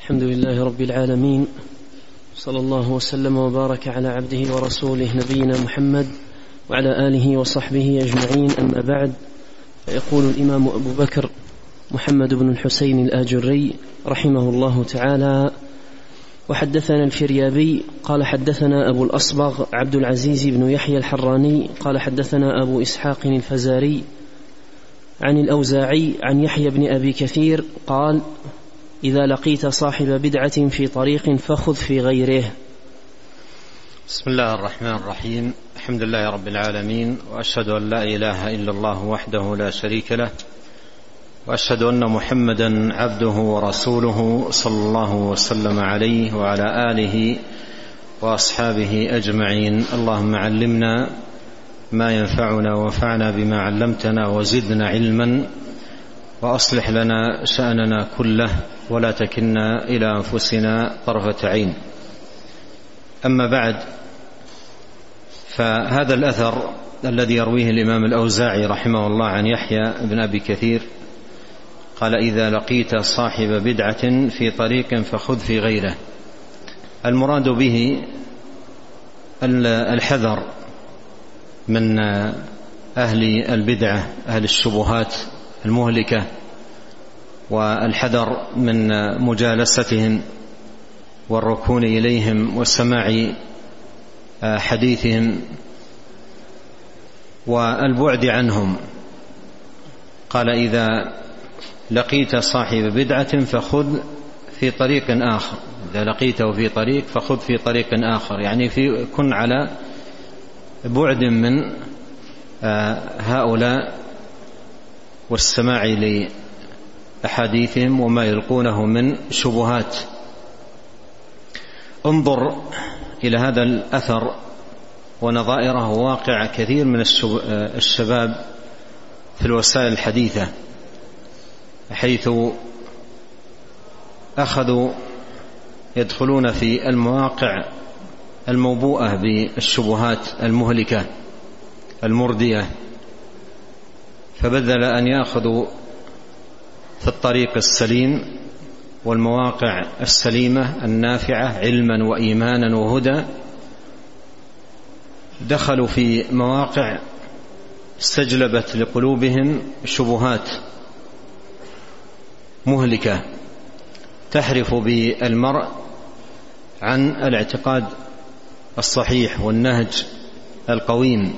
الحمد لله رب العالمين، صلى الله وسلم وبارك على عبده ورسوله نبينا محمد وعلى آله وصحبه أجمعين. أما بعد، فيقول الإمام أبو بكر محمد بن الحسين الآجري رحمه الله تعالى: وحدثنا الفريابي قال حدثنا أبو الأصبغ عبد العزيز بن يحيى الحراني قال حدثنا أبو إسحاق الفزاري عن الأوزاعي عن يحيى بن أبي كثير قال: إذا لقيت صاحب بدعة في طريق فخذ في غيره. بسم الله الرحمن الرحيم. الحمد لله رب العالمين، وأشهد أن لا إله إلا الله وحده لا شريك له، وأشهد أن محمدا عبده ورسوله صلى الله وسلم عليه وعلى آله وأصحابه أجمعين. اللهم علمنا ما ينفعنا وانفعنا بما علمتنا وزدنا علما، وأصلح لنا شأننا كله ولا تكلنا إلى أنفسنا طرفة عين. أما بعد، فهذا الأثر الذي يرويه الإمام الأوزاعي رحمه الله عن يحيى بن أبي كثير قال: إذا لقيت صاحب بدعة في طريق فخذ في غيره. المراد به الحذر من أهل البدعة، أهل الشبهات المهلكة، والحذر من مجالستهم والركون إليهم وسماع حديثهم والبعد عنهم. قال: إذا لقيت صاحب بدعة فخذ في طريق آخر. إذا لقيته في طريق فخذ في طريق آخر، يعني كن على بعد من هؤلاء والسماع لأحاديثهم وما يلقونه من شبهات. انظر إلى هذا الأثر ونظائره، واقع كثير من الشباب في الوسائل الحديثة، حيث أخذوا يدخلون في المواقع الموبوءة بالشبهات المهلكة المردية، فبدل أن يأخذوا في الطريق السليم والمواقع السليمة النافعة علما وإيمانا وهدى، دخلوا في مواقع استجلبت لقلوبهم شبهات مهلكة تحرف بالمرء عن الاعتقاد الصحيح والنهج القويم.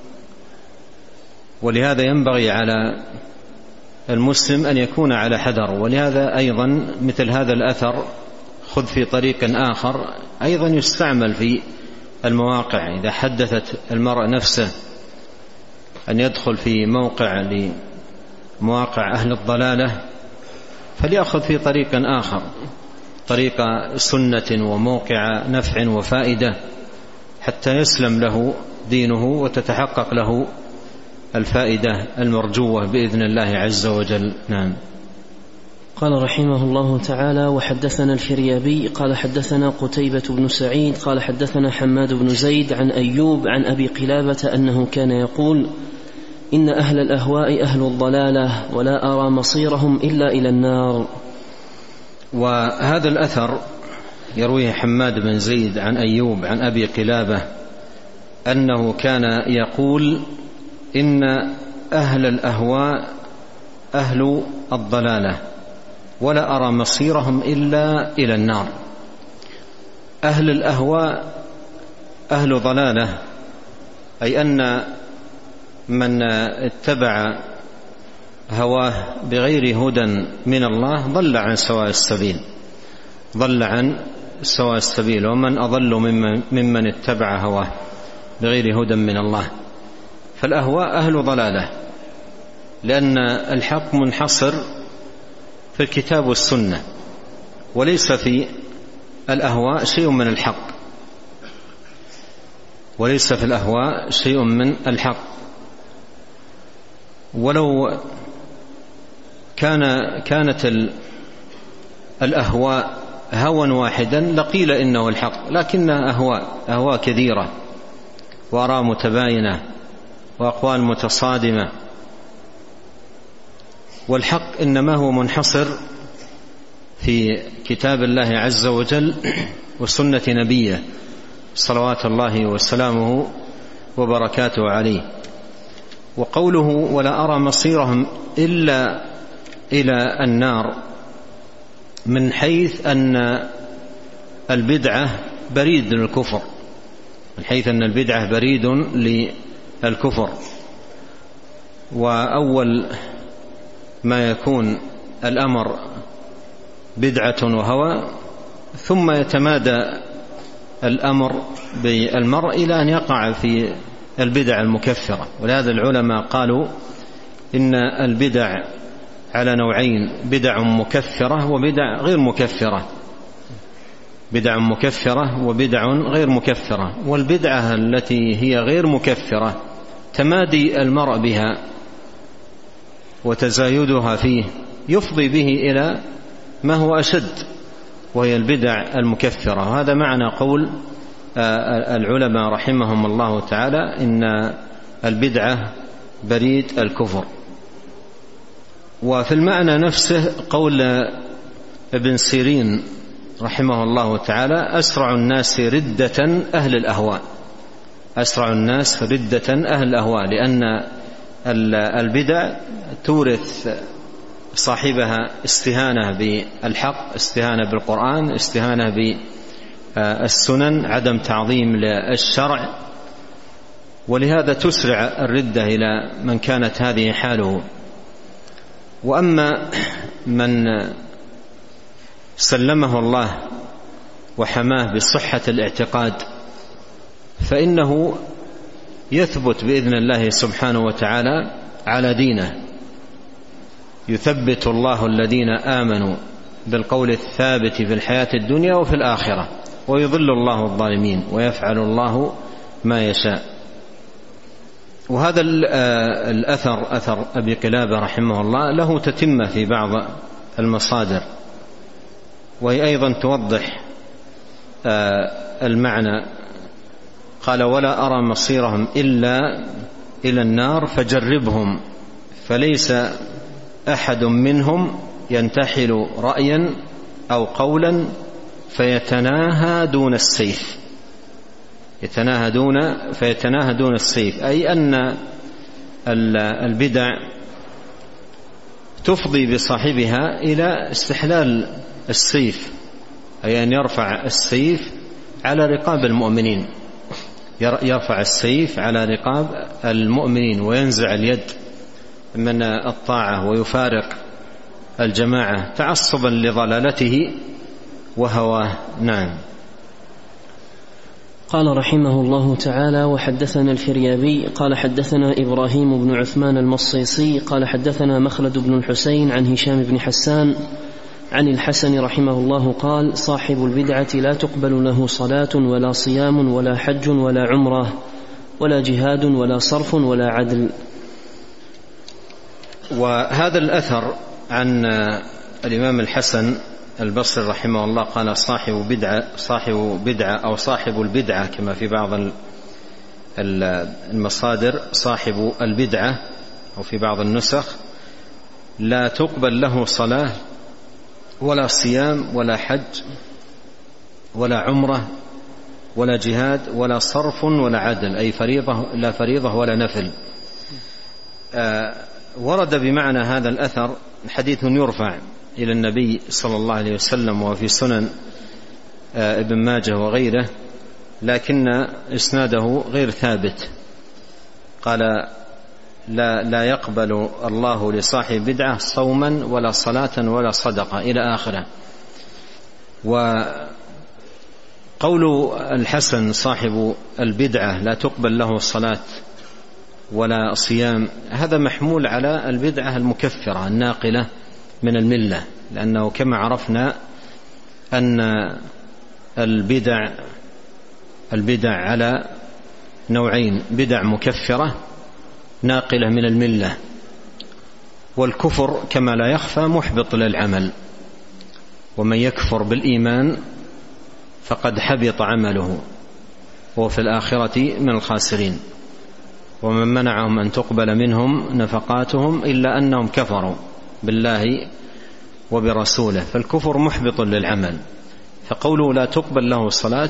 ولهذا ينبغي على المسلم أن يكون على حذر. ولهذا أيضا مثل هذا الأثر خذ في طريق آخر أيضا يستعمل في المواقع. إذا حدثت المرء نفسه أن يدخل في موقع لمواقع أهل الضلالة فليأخذ في طريق آخر، طريق سنة وموقع نفع وفائدة، حتى يسلم له دينه وتتحقق له الفائدة المرجوة بإذن الله عز وجل. نعم. قال رحمه الله تعالى: وحدثنا الفريابي قال حدثنا قتيبة بن سعيد قال حدثنا حماد بن زيد عن أيوب عن أبي قلابة أنه كان يقول: إن أهل الأهواء أهل الضلالة ولا أرى مصيرهم إلا إلى النار. وهذا الأثر يرويه حماد بن زيد عن أيوب عن أبي قلابة أنه كان يقول: إن أهل الأهواء أهل الضلالة ولا أرى مصيرهم إلا إلى النار. أهل الأهواء أهل ضلالة، أي أن من اتبع هواه بغير هدى من الله ضل عن سواء السبيل، ضل عن سواء السبيل. ومن أضل ممن اتبع هواه بغير هدى من الله. فالأهواء أهل ضلالة، لأن الحق منحصر في الكتاب والسنة، وليس في الأهواء شيء من الحق، وليس في الأهواء شيء من الحق. ولو كانت الأهواء هوى واحدا لقيل إنه الحق، لكنها أهواء كثيرة وآراء متباينة وأقوال متصادمة. والحق إنما هو منحصر في كتاب الله عز وجل وسنة نبيه صلوات الله وسلامه وبركاته عليه. وقوله ولا أرى مصيرهم إلا إلى النار، من حيث أن البدعة بريد للكفر، من حيث أن البدعة بريد للكفر. وأول ما يكون الأمر بدعة وهوى، ثم يتمادى الأمر بالمرء إلى أن يقع في البدع المكفرة. ولهذا العلماء قالوا إن البدع على نوعين: بدع مكفرة وبدع غير مكفرة، بدع مكفرة وبدع غير مكفرة. والبدعة التي هي غير مكفرة تمادي المرء بها وتزايدها فيه يفضي به إلى ما هو أشد، وهي البدع المكفرة. وهذا معنى قول العلماء رحمهم الله تعالى إن البدعة بريد الكفر. وفي المعنى نفسه قول ابن سيرين رحمه الله تعالى: أسرع الناس ردة أهل الأهواء، أسرع الناس ردة أهل الأهواء، لأن البدع تورث صاحبها استهانة بالحق، استهانة بالقرآن، استهانة بالسنن، عدم تعظيم للشرع، ولهذا تسرع الردة إلى من كانت هذه حاله. وأما من سلمه الله وحماه بصحة الاعتقاد فإنه يثبت بإذن الله سبحانه وتعالى على دينه، يثبت الله الذين آمنوا بالقول الثابت في الحياة الدنيا وفي الآخرة، ويضل الله الظالمين، ويفعل الله ما يشاء. وهذا الأثر أثر أبي قلابة رحمه الله له تتمة في بعض المصادر، وهي أيضا توضح المعنى. قال: ولا أرى مصيرهم إلا إلى النار فجربهم، فليس أحد منهم ينتحل رأيا أو قولا فيتناهى دون السيف، فيتناهى دون السيف، أي أن البدع تفضي بصاحبها إلى استحلال السيف، أي أن يرفع السيف على رقاب المؤمنين، يرفع السيف على رقاب المؤمنين وينزع اليد من الطاعة ويفارق الجماعة تعصبا لضلالته وهواه. نعم. قال رحمه الله تعالى: وحدثنا الفريابي قال حدثنا إبراهيم بن عثمان المصيصي قال حدثنا مخلد بن الحسين عن هشام بن حسان عن الحسن رحمه الله قال: صاحب البدعة لا تقبل له صلاة ولا صيام ولا حج ولا عمرة ولا جهاد ولا صرف ولا عدل. وهذا الأثر عن الإمام الحسن البصري رحمه الله قال: صاحب بدعة أو صاحب البدعة، كما في بعض المصادر صاحب البدعة، أو في بعض النسخ لا تقبل له صلاة ولا صيام ولا حج ولا عمرة ولا جهاد ولا صرف ولا عدل، أي فريضة لا فريضة ولا نفل. ورد بمعنى هذا الأثر حديث يرفع إلى النبي صلى الله عليه وسلم وفي سنن ابن ماجه وغيره، لكن إسناده غير ثابت. قال: لا يقبل الله لصاحب بدعة صوما ولا صلاة ولا صدقة، إلى آخره. وقول الحسن صاحب البدعة لا تقبل له صلاة ولا صيام، هذا محمول على البدعة المكفرة الناقلة من الملة، لأنه كما عرفنا أن البدع على نوعين: بدع مكفرة ناقلة من الملة، والكفر كما لا يخفى محبط للعمل، ومن يكفر بالإيمان فقد حبط عمله وهو في الآخرة من الخاسرين. ومن منعهم أن تقبل منهم نفقاتهم إلا أنهم كفروا بالله وبرسوله، فالكفر محبط للعمل. فقوله لا تقبل له الصلاة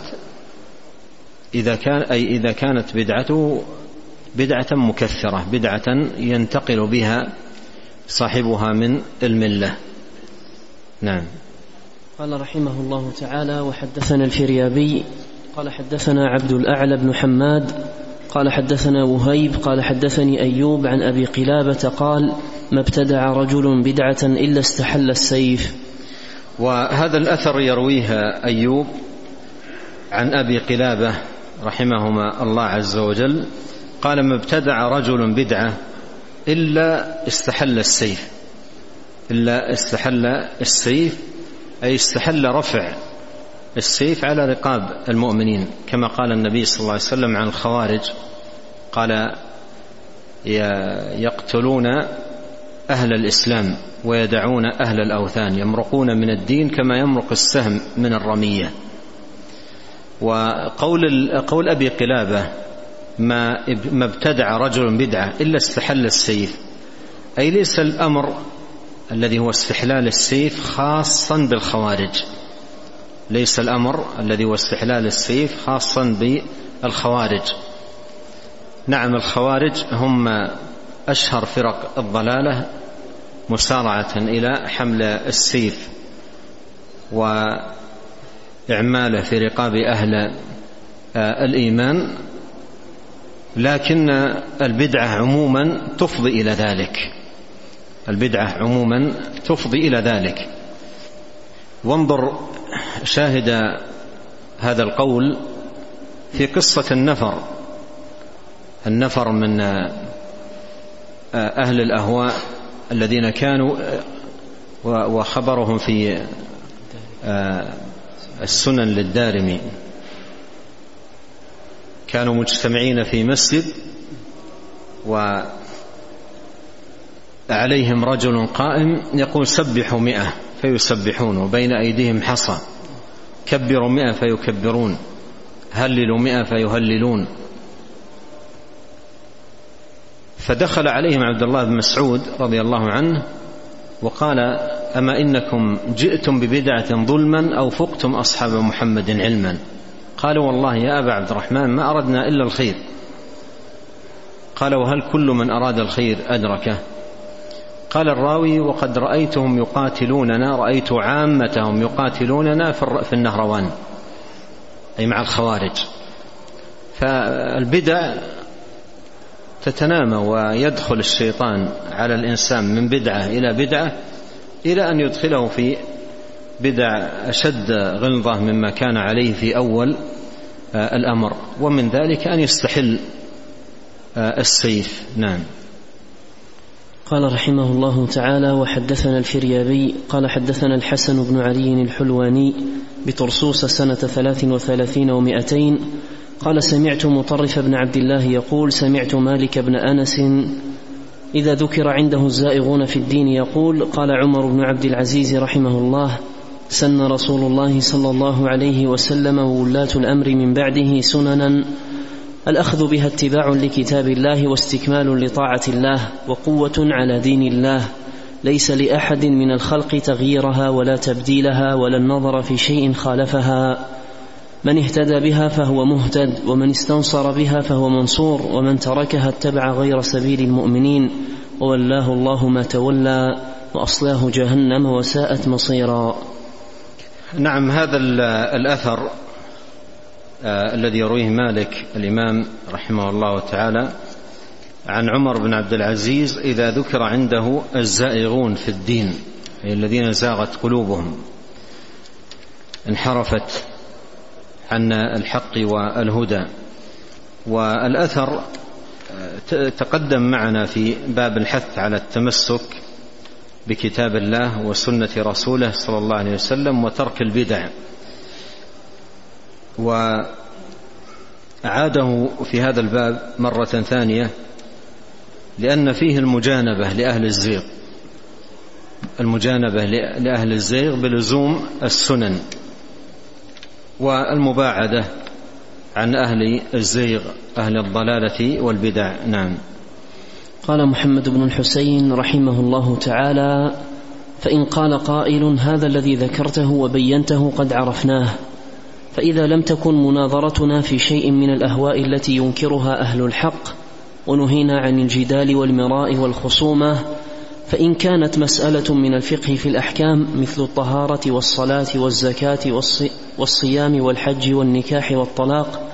إذا كانت بدعته بدعة مكثرة، بدعة ينتقل بها صاحبها من الملة. نعم. قال رحمه الله تعالى: وحدثنا الفريابي قال حدثنا عبد الأعلى بن حماد قال حدثنا وهيب قال حدثني أيوب عن أبي قلابة قال: ما ابتدع رجل بدعة إلا استحل السيف. وهذا الأثر يرويه أيوب عن أبي قلابة رحمهما الله عز وجل قال: ما ابتدع رجل بدعة إلا استحل السيف. إلا استحل السيف أي استحل رفع السيف على رقاب المؤمنين، كما قال النبي صلى الله عليه وسلم عن الخوارج، قال: يقتلون أهل الإسلام ويدعون أهل الأوثان، يمرقون من الدين كما يمرق السهم من الرمية. وقول أبي قلابة ما ابتدع رجل بدعة إلا استحل السيف، أي ليس الأمر الذي هو استحلال السيف خاصا بالخوارج، ليس الأمر الذي هو استحلال السيف خاصا بالخوارج. نعم، الخوارج هم أشهر فرق الضلالة مسارعة إلى حمل السيف وإعماله في رقاب أهل الإيمان، لكن البدعة عموما تفضي إلى ذلك، البدعة عموما تفضي إلى ذلك. وانظر شاهد هذا القول في قصة النفر من أهل الأهواء الذين كانوا، وخبرهم في السنن للدارمي، كانوا مجتمعين في مسجد وعليهم رجل قائم يقول: سبحوا 100 فيسبحون، وبين أيديهم حصى، كبروا 100 فيكبرون، هللوا 100 فيهللون. فدخل عليهم عبد الله بن مسعود رضي الله عنه وقال: أما إنكم جئتم ببدعة ظلما أو فقتم أصحاب محمد علما؟ قالوا: والله يا أبا عبد الرحمن ما أردنا إلا الخير. قال: وهل كل من أراد الخير أدركه؟ قال الراوي: وقد رأيتهم يقاتلوننا، رأيت عامتهم يقاتلوننا في النهروان، أي مع الخوارج. فالبدع تتنامى، ويدخل الشيطان على الإنسان من بدعة إلى بدعة إلى أن يدخله في بدع أشد غلظة مما كان عليه في أول الأمر، ومن ذلك أن يستحل السيف. نعم. قال رحمه الله تعالى: وحدثنا الفريابي قال حدثنا الحسن بن علي الحلواني بطرسوس سنة 33 و200 قال: سمعت مطرف بن عبد الله يقول: سمعت مالك بن أنس إذا ذكر عنده الزائغون في الدين يقول: قال عمر بن عبد العزيز رحمه الله: سن رسول الله صلى الله عليه وسلم وولاة الأمر من بعده سننا الأخذ بها اتباع لكتاب الله واستكمال لطاعة الله وقوة على دين الله، ليس لأحد من الخلق تغييرها ولا تبديلها ولا النظر في شيء خالفها. من اهتدى بها فهو مهتد، ومن استنصر بها فهو منصور، ومن تركها اتبع غير سبيل المؤمنين وولاه الله ما تولى وأصلاه جهنم وساءت مصيرا. نعم، هذا الأثر الذي يرويه مالك الإمام رحمه الله تعالى عن عمر بن عبد العزيز إذا ذكر عنده الزائغون في الدين، أي الذين زاغت قلوبهم انحرفت عن الحق والهدى. والأثر تقدم معنا في باب الحث على التمسك بكتاب الله وسنة رسوله صلى الله عليه وسلم وترك البدع، وأعاده في هذا الباب مرة ثانية لأن فيه المجانبة لأهل الزيغ، المجانبة لأهل الزيغ بلزوم السنن والمباعدة عن أهل الزيغ أهل الضلالة والبدع. نعم. قال محمد بن الحسين رحمه الله تعالى: فإن قال قائل: هذا الذي ذكرته وبينته قد عرفناه، فإذا لم تكن مناظرتنا في شيء من الأهواء التي ينكرها أهل الحق ونهينا عن الجدال والمراء والخصومة، فإن كانت مسألة من الفقه في الأحكام مثل الطهارة والصلاة والزكاة والصيام والحج والنكاح والطلاق،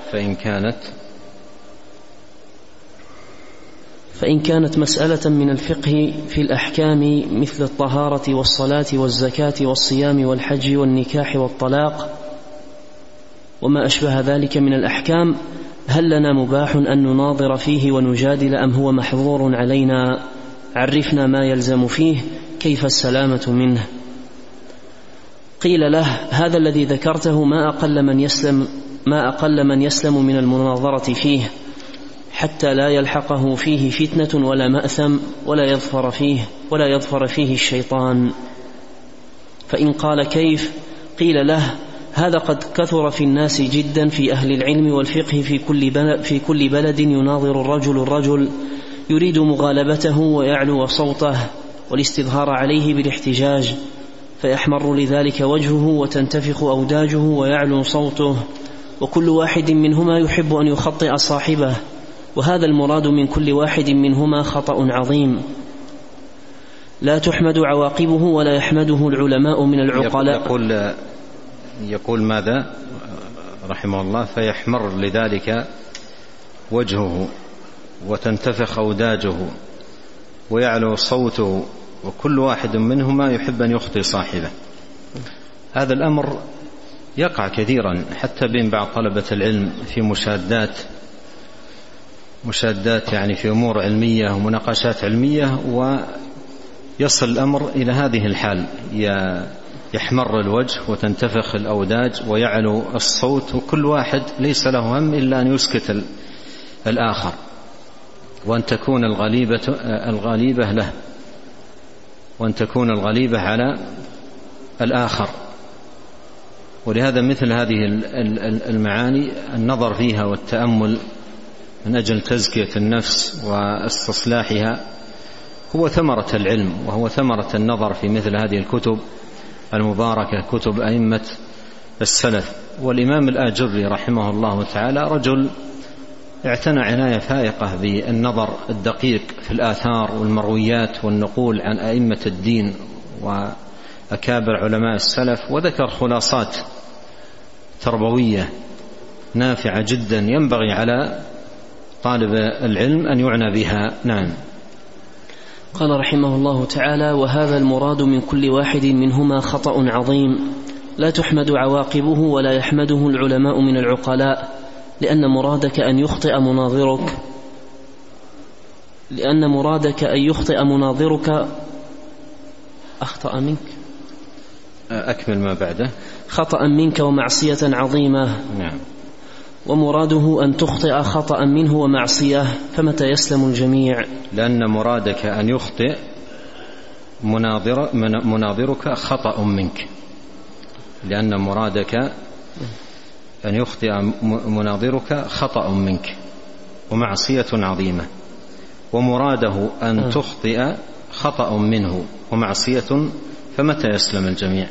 فإن كانت مسألة من الفقه في الأحكام مثل الطهارة والصلاة والزكاة والصيام والحج والنكاح والطلاق وما أشبه ذلك من الأحكام، هل لنا مباح أن نناظر فيه ونجادل أم هو محظور علينا؟ عرفنا ما يلزم فيه، كيف السلامة منه؟ قيل له: هذا الذي ذكرته ما أقل من يسلم من المناظرة فيه، حتى لا يلحقه فيه فتنة ولا مأثم ولا يظفر فيه الشيطان. فإن قال: كيف؟ قيل له: هذا قد كثر في الناس جدا في أهل العلم والفقه في كل بلد يناظر الرجل يريد مغالبته ويعلو صوته والاستظهار عليه بالاحتجاج، فيحمر لذلك وجهه وتنتفخ أوداجه ويعلو صوته، وكل واحد منهما يحب أن يخطئ صاحبه، وهذا المراد من كل واحد منهما خطأ عظيم لا تحمد عواقبه ولا يحمده العلماء من العقلاء. يقول ماذا رحمه الله؟ فيحمر لذلك وجهه وتنتفخ أوداجه ويعلو صوته، وكل واحد منهما يحب أن يخطئ صاحبه. هذا الأمر يقع كثيرا حتى بين بعض طلبة العلم في مشادات يعني في أمور علمية ومناقشات علمية، ويصل الأمر إلى هذه الحال، يحمر الوجه وتنتفخ الأوداج ويعلو الصوت، وكل واحد ليس له هم إلا أن يسكت الآخر، وأن تكون الغالبة له، وأن تكون الغالبة على الآخر. ولهذا مثل هذه المعاني النظر فيها والتأمل من أجل تزكية النفس واستصلاحها هو ثمرة العلم، وهو ثمرة النظر في مثل هذه الكتب المباركة، كتب أئمة السلف. والإمام الآجري رحمه الله تعالى رجل اعتنى عناية فائقة بالنظر الدقيق في الآثار والمرويات والنقول عن أئمة الدين وأكابر علماء السلف، وذكر خلاصات تربوية نافعة جدا ينبغي على طالب العلم أن يعنى بها. نعم. قال رحمه الله تعالى: وهذا المراد من كل واحد منهما خطأ عظيم لا تحمد عواقبه ولا يحمده العلماء من العقلاء، لأن مرادك أن يخطئ مناظرك أخطأ منك. أكمل ما بعده. خطأ منك ومعصية عظيمة. نعم. ومراده أن تخطئ خطأ منه ومعصية، فمتى يسلم الجميع؟ لأن مرادك أن يخطئ مناظرك خطأ منك، لأن مرادك أن يخطئ مناظرك خطأ منك ومعصية عظيمة، ومراده أن تخطئ خطأ منه ومعصية، فمتى يسلم الجميع؟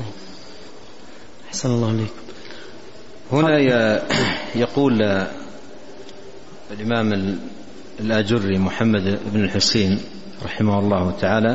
أحسن الله عليكم. هنا يقول الإمام الآجري محمد بن الحسين رحمه الله تعالى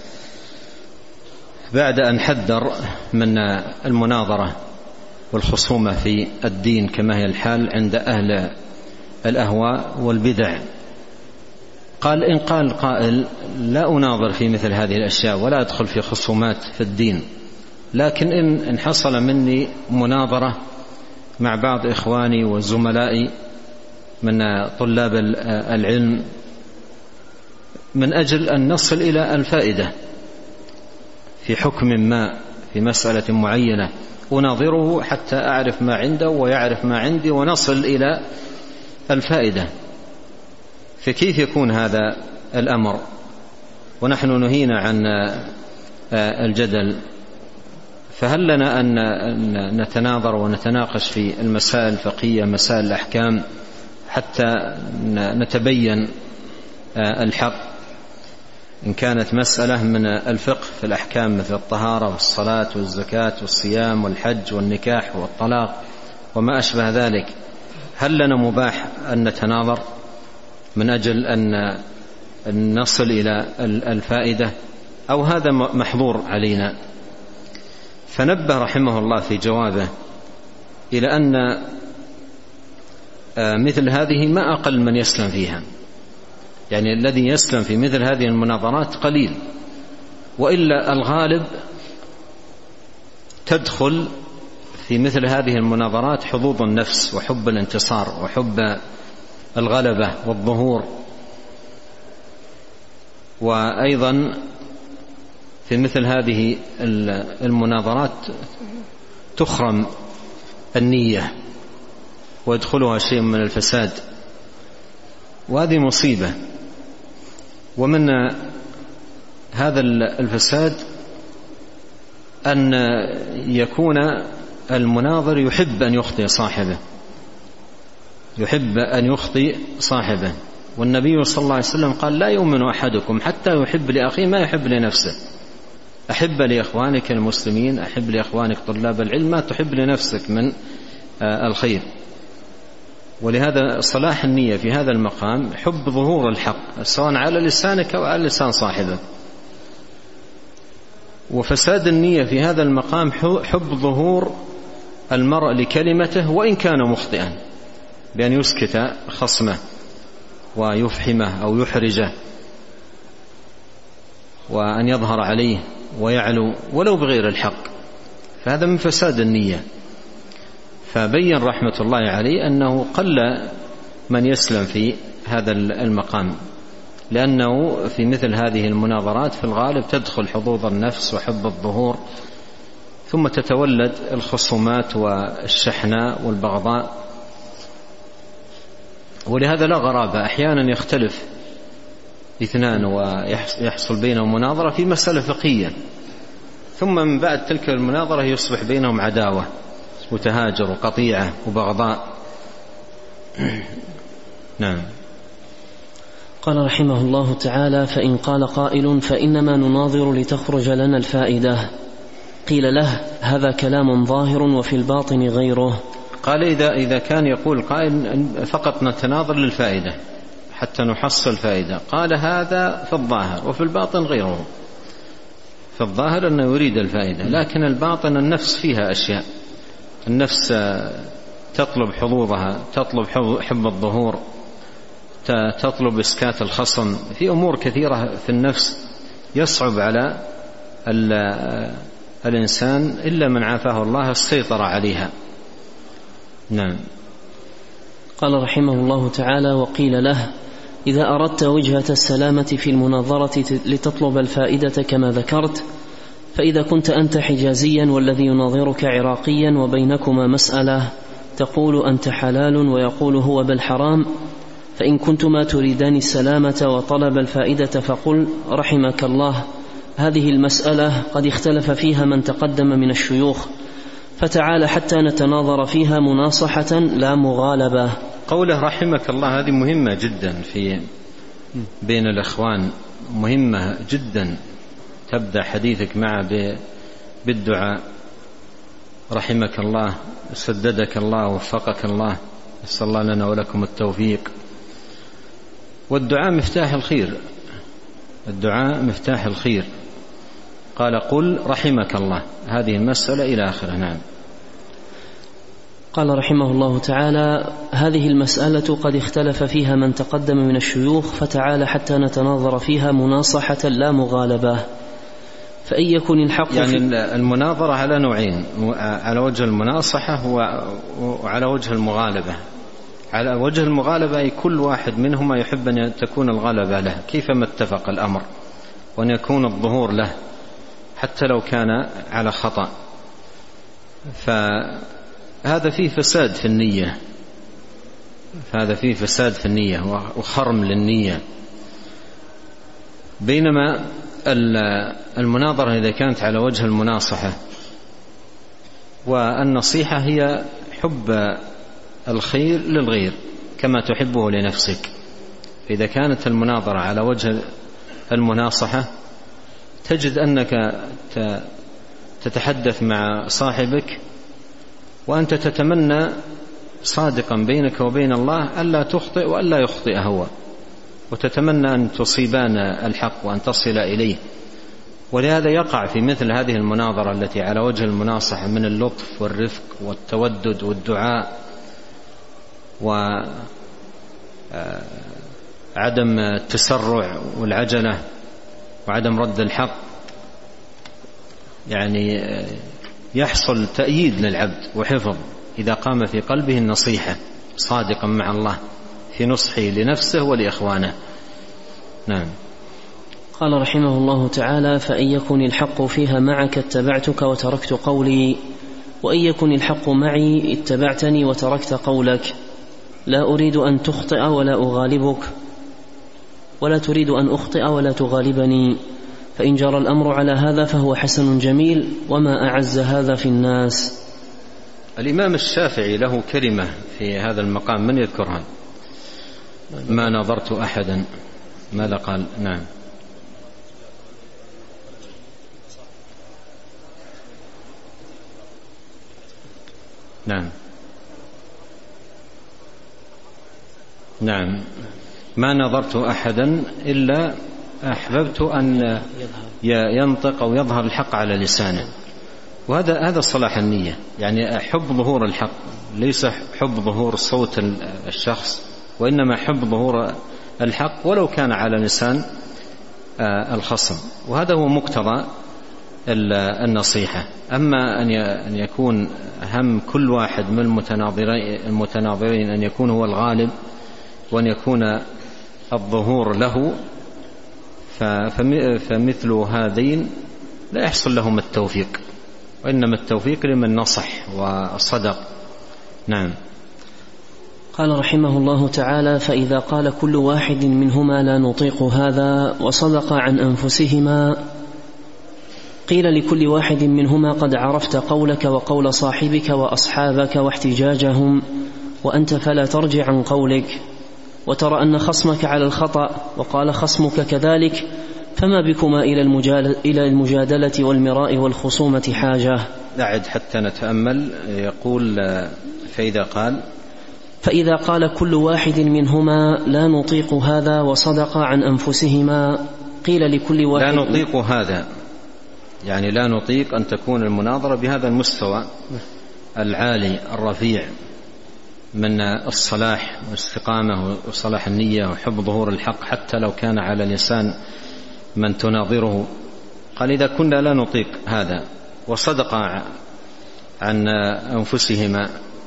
بعد أن حذر من المناظرة والخصومة في الدين كما هي الحال عند أهل الأهواء والبدع، قال: إن قال قائل: لا أناظر في مثل هذه الأشياء ولا أدخل في خصومات في الدين، لكن إن حصل مني مناظرة مع بعض إخواني وزملائي من طلاب العلم من أجل أن نصل إلى الفائدة في حكم ما في مسألة معينة، أناظره حتى أعرف ما عنده ويعرف ما عندي ونصل إلى الفائدة، فكيف يكون هذا الأمر ونحن نهينا عن الجدل؟ فهل لنا أن نتناظر ونتناقش في المسائل الفقهية، مسائل الأحكام، حتى نتبين الحق؟ إن كانت مسألة من الفقه في الأحكام مثل الطهارة والصلاة والزكاة والصيام والحج والنكاح والطلاق وما أشبه ذلك، هل لنا مباح أن نتناظر من أجل أن نصل إلى الفائدة، أو هذا محظور علينا؟ فنبه رحمه الله في جوابه إلى أن مثل هذه ما أقل من يسلم فيها، يعني الذي يسلم في مثل هذه المناظرات قليل، وإلا الغالب تدخل في مثل هذه المناظرات حظوظ النفس وحب الانتصار وحب الغلبة والظهور. وأيضا في مثل هذه المناظرات تخرم النية ويدخلها شيء من الفساد، وهذه مصيبة. ومن هذا الفساد أن يكون المناظر يحب أن يخطئ صاحبه، يحب أن يخطئ صاحبه، والنبي صلى الله عليه وسلم قال: لا يؤمن أحدكم حتى يحب لأخيه ما يحب لنفسه. أحب لإخوانك المسلمين، أحب لإخوانك طلاب العلم ما تحب لنفسك من الخير. ولهذا صلاح النية في هذا المقام حب ظهور الحق سواء على لسانك أو على لسان صاحبك، وفساد النية في هذا المقام حب ظهور المرء لكلمته وإن كان مخطئا، بأن يسكت خصمه ويفحمه أو يحرجه، وأن يظهر عليه ويعلو ولو بغير الحق، فهذا من فساد النية. فبين رحمة الله عليه أنه قل من يسلم في هذا المقام، لأنه في مثل هذه المناظرات في الغالب تدخل حظوظ النفس وحب الظهور، ثم تتولد الخصومات والشحناء والبغضاء. ولهذا لا غرابة أحيانا يختلف اثنان ويحصل بينهم مناظرة في مسألة فقهية، ثم من بعد تلك المناظرة يصبح بينهم عداوة وتهاجر وقطيعة وبغضاء. نعم. قال رحمه الله تعالى: فإن قال قائل: فإنما نناظر لتخرج لنا الفائدة، قيل له: هذا كلام ظاهر وفي الباطن غيره. قال: إذا كان يقول قائل فقط نتناظر للفائدة حتى نحصل فائدة، قال: هذا في الظاهر وفي الباطن غيره. في الظاهر أنه يريد الفائدة، لكن الباطن النفس فيها أشياء، النفس تطلب حظوظها، تطلب حب الظهور، تطلب إسكات الخصم، في أمور كثيرة في النفس يصعب على الإنسان إلا من عافاه الله السيطرة عليها. نعم. قال رحمه الله تعالى: وقيل له: إذا أردت وجهة السلامة في المناظرة لتطلب الفائدة كما ذكرت، فإذا كنت أنت حجازيا والذي يناظرك عراقيا وبينكما مسألة تقول أنت حلال ويقول هو بالحرام، فإن كنتما تريدان السلامة وطلب الفائدة فقل: رحمك الله، هذه المسألة قد اختلف فيها من تقدم من الشيوخ، فتعال حتى نتناظر فيها مناصحة لا مغالبة. قوله رحمك الله هذه مهمة جدا في بين الإخوان، مهمة جدا. تبدأ حديثك معه بالدعاء: رحمك الله، سددك الله، وفقك الله، نسأل الله لنا ولكم التوفيق. والدعاء مفتاح الخير، الدعاء مفتاح الخير. قال: قل رحمك الله، هذه المسألة إلى آخره. نعم. قال رحمه الله تعالى: هذه المسألة قد اختلف فيها من تقدم من الشيوخ، فتعال حتى نتناظر فيها مناصحة لا مغالبة. فإن يكن الحق يعني المناظرة على نوعين: على وجه المناصحة وعلى وجه المغالبة. على وجه المغالبة أي كل واحد منهما يحب أن تكون الغلبة له كيفما اتفق الأمر، وأن يكون الظهور له حتى لو كان على خطأ. فهذا فيه فساد في النية، فهذا فيه فساد في النية وخرم للنية. بينما المناظرة إذا كانت على وجه المناصحة، والنصيحة هي حب الخير للغير كما تحبه لنفسك. إذا كانت المناظرة على وجه المناصحة تجد أنك تتحدث مع صاحبك وأنت تتمنى صادقا بينك وبين الله ألا تخطئ وألا يخطئ هو، وتتمنى أن تصيبان الحق وأن تصل إليه. ولهذا يقع في مثل هذه المناظرة التي على وجه المناصحة من اللطف والرفق والتودد والدعاء وعدم التسرع والعجلة وعدم رد الحق، يعني يحصل تأييد للعبد وحفظ إذا قام في قلبه النصيحة صادقا مع الله في نصحه لنفسه ولإخوانه. نعم. قال رحمه الله تعالى: فإن يكن الحق فيها معك اتبعتك وتركت قولي، وإن يكن الحق معي اتبعتني وتركت قولك. لا أريد أن تخطئ ولا أغالبك، ولا تريد أن أخطئ ولا تغالبني، فإن جرى الأمر على هذا فهو حسن جميل، وما أعز هذا في الناس. الإمام الشافعي له كلمة في هذا المقام، من يذكرها؟ ما نظرت أحدا، ماذا قال؟ نعم. نعم نعم. ما نظرت أحدا إلا أحببت أن ينطق أو يظهر الحق على لسانه. وهذا صلاح النية، يعني حب ظهور الحق، ليس حب ظهور صوت الشخص، وإنما حب ظهور الحق ولو كان على لسان الخصم. وهذا هو مقتضى النصيحة. أما أن يكون هم كل واحد من المتناظرين أن يكون هو الغالب وأن يكون الظهور له، فمثل هذين لا يحصل لهم التوفيق، وإنما التوفيق لمن نصح وصدق. نعم. قال رحمه الله تعالى: فإذا قال كل واحد منهما لا نطيق هذا وصدق عن أنفسهما، قيل لكل واحد منهما: قد عرفت قولك وقول صاحبك وأصحابك واحتجاجهم، وأنت فلا ترجع عن قولك، وترى أن خصمك على الخطأ وقال خصمك كذلك، فما بكما إلى المجادلة والمراء والخصومة حاجة. أعد حتى نتأمل. يقول: فإذا قال كل واحد منهما لا نطيق هذا وصدق عن أنفسهما، قيل لكل واحد لا نطيق هذا، يعني لا نطيق أن تكون المناظرة بهذا المستوى العالي الرفيع من الصلاح والاستقامة وصلاح النية وحب ظهور الحق حتى لو كان على لسان من تناظره. قال: إذا كنا لا نطيق هذا وصدق عن أنفسهما،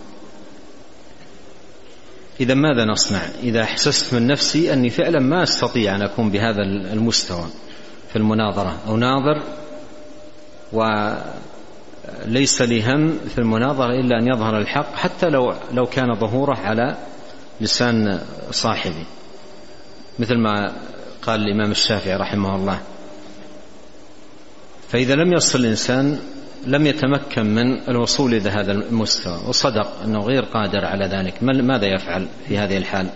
إذا ماذا نصنع؟ إذا أحسست من نفسي أني فعلا ما أستطيع أن أكون بهذا المستوى في المناظرة، أو ناظر وليس لي هم في المناظرة إلا أن يظهر الحق حتى لو كان ظهوره على لسان صاحبي، مثل ما قال الإمام الشافعي رحمه الله. فإذا لم يصل الإنسان لم يتمكن من الوصول إلى هذا المستوى وصدق أنه غير قادر على ذلك، ماذا يفعل في هذه الحال؟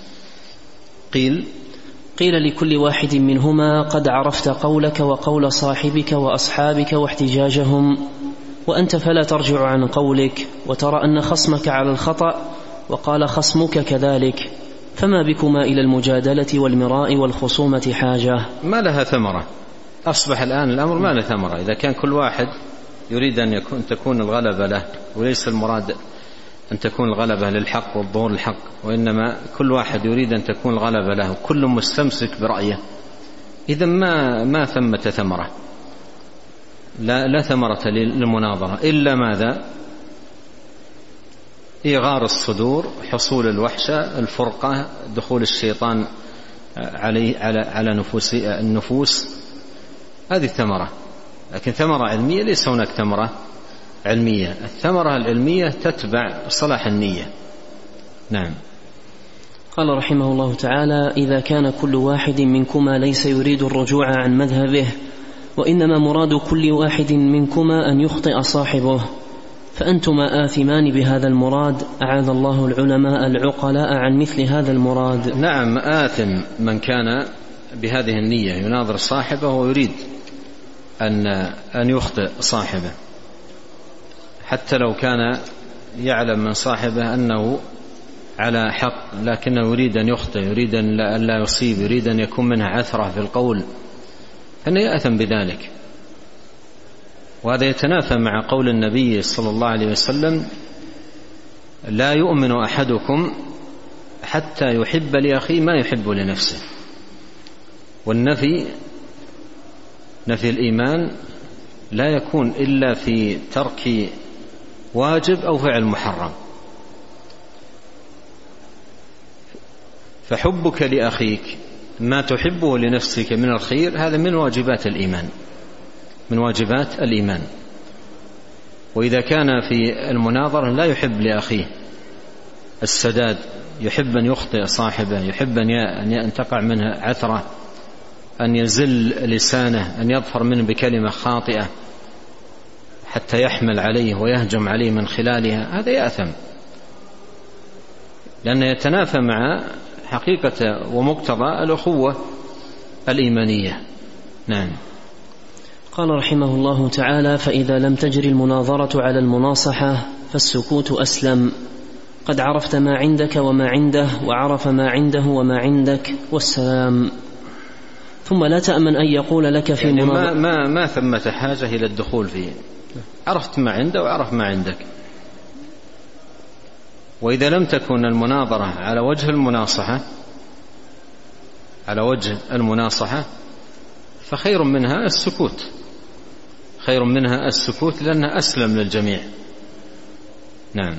قيل لكل واحد منهما: قد عرفت قولك وقول صاحبك وأصحابك واحتجاجهم، وأنت فلا ترجع عن قولك، وترى أن خصمك على الخطأ وقال خصمك كذلك، فما بكما إلى المجادلة والمراء والخصومة حاجة. ما لها ثمرة. أصبح الآن الأمر ما له ثمرة. إذا كان كل واحد يريد أن تكون الغلبة له، وليس المراد أن تكون الغلبة للحق والظهور الحق، وإنما كل واحد يريد أن تكون الغلبة له، كل مستمسك برأيه، إذا ما ثمة ثمرة، لا ثمرة للمناظرة إلا ماذا؟ إغار الصدور، حصول الوحشة، الفرقة، دخول الشيطان على النفوس. هذه ثمرة. لكن ثمرة علمية ليس هناك ثمرة علمية. الثمرة العلمية تتبع صلاح النية. نعم. قال رحمه الله تعالى: إذا كان كل واحد منكما ليس يريد الرجوع عن مذهبه، وإنما مراد كل واحد منكما أن يخطئ صاحبه، فأنتما آثمان بهذا المراد، أعاذ الله العلماء العقلاء عن مثل هذا المراد. نعم، آثم من كان بهذه النية يناظر صاحبه ويريد أن يخطئ صاحبه، حتى لو كان يعلم من صاحبه أنه على حق، لكنه يريد أن يخطئ، يريد أن لا يصيب، يريد أن يكون منها عثرة في القول، فإنه يأثم بذلك. وهذا يتنافى مع قول النبي صلى الله عليه وسلم: لا يؤمن أحدكم حتى يحب لأخيه ما يحب لنفسه. والنفي، نفي الإيمان، لا يكون إلا في ترك واجب أو فعل محرم. فحبك لأخيك ما تحبه لنفسك من الخير هذا من واجبات الإيمان، من واجبات الإيمان. وإذا كان في المناظرة لا يحب لأخيه السداد، يحب أن يخطئ صاحبه، يحب أن تقع منه عثرة، أن يزل لسانه، أن يظفر منه بكلمة خاطئة حتى يحمل عليه ويهجم عليه من خلالها، هذا يأثم، لأنه يتنافى مع حقيقة ومقتضى الأخوة الإيمانية. نعم. قال رحمه الله تعالى: فإذا لم تجري المناظرة على المناصحة فالسكوت أسلم، قد عرفت ما عندك وما عنده، وعرف ما عنده وما عندك، والسلام. ثم لا تأمن أن يقول لك في يعني ما ثمة حاجة إلى الدخول فيه، عرفت ما عنده وعرف ما عندك. وإذا لم تكن المناظرة على وجه المناصحة فخير منها السكوت، خير منها السكوت لأنها أسلم للجميع. نعم.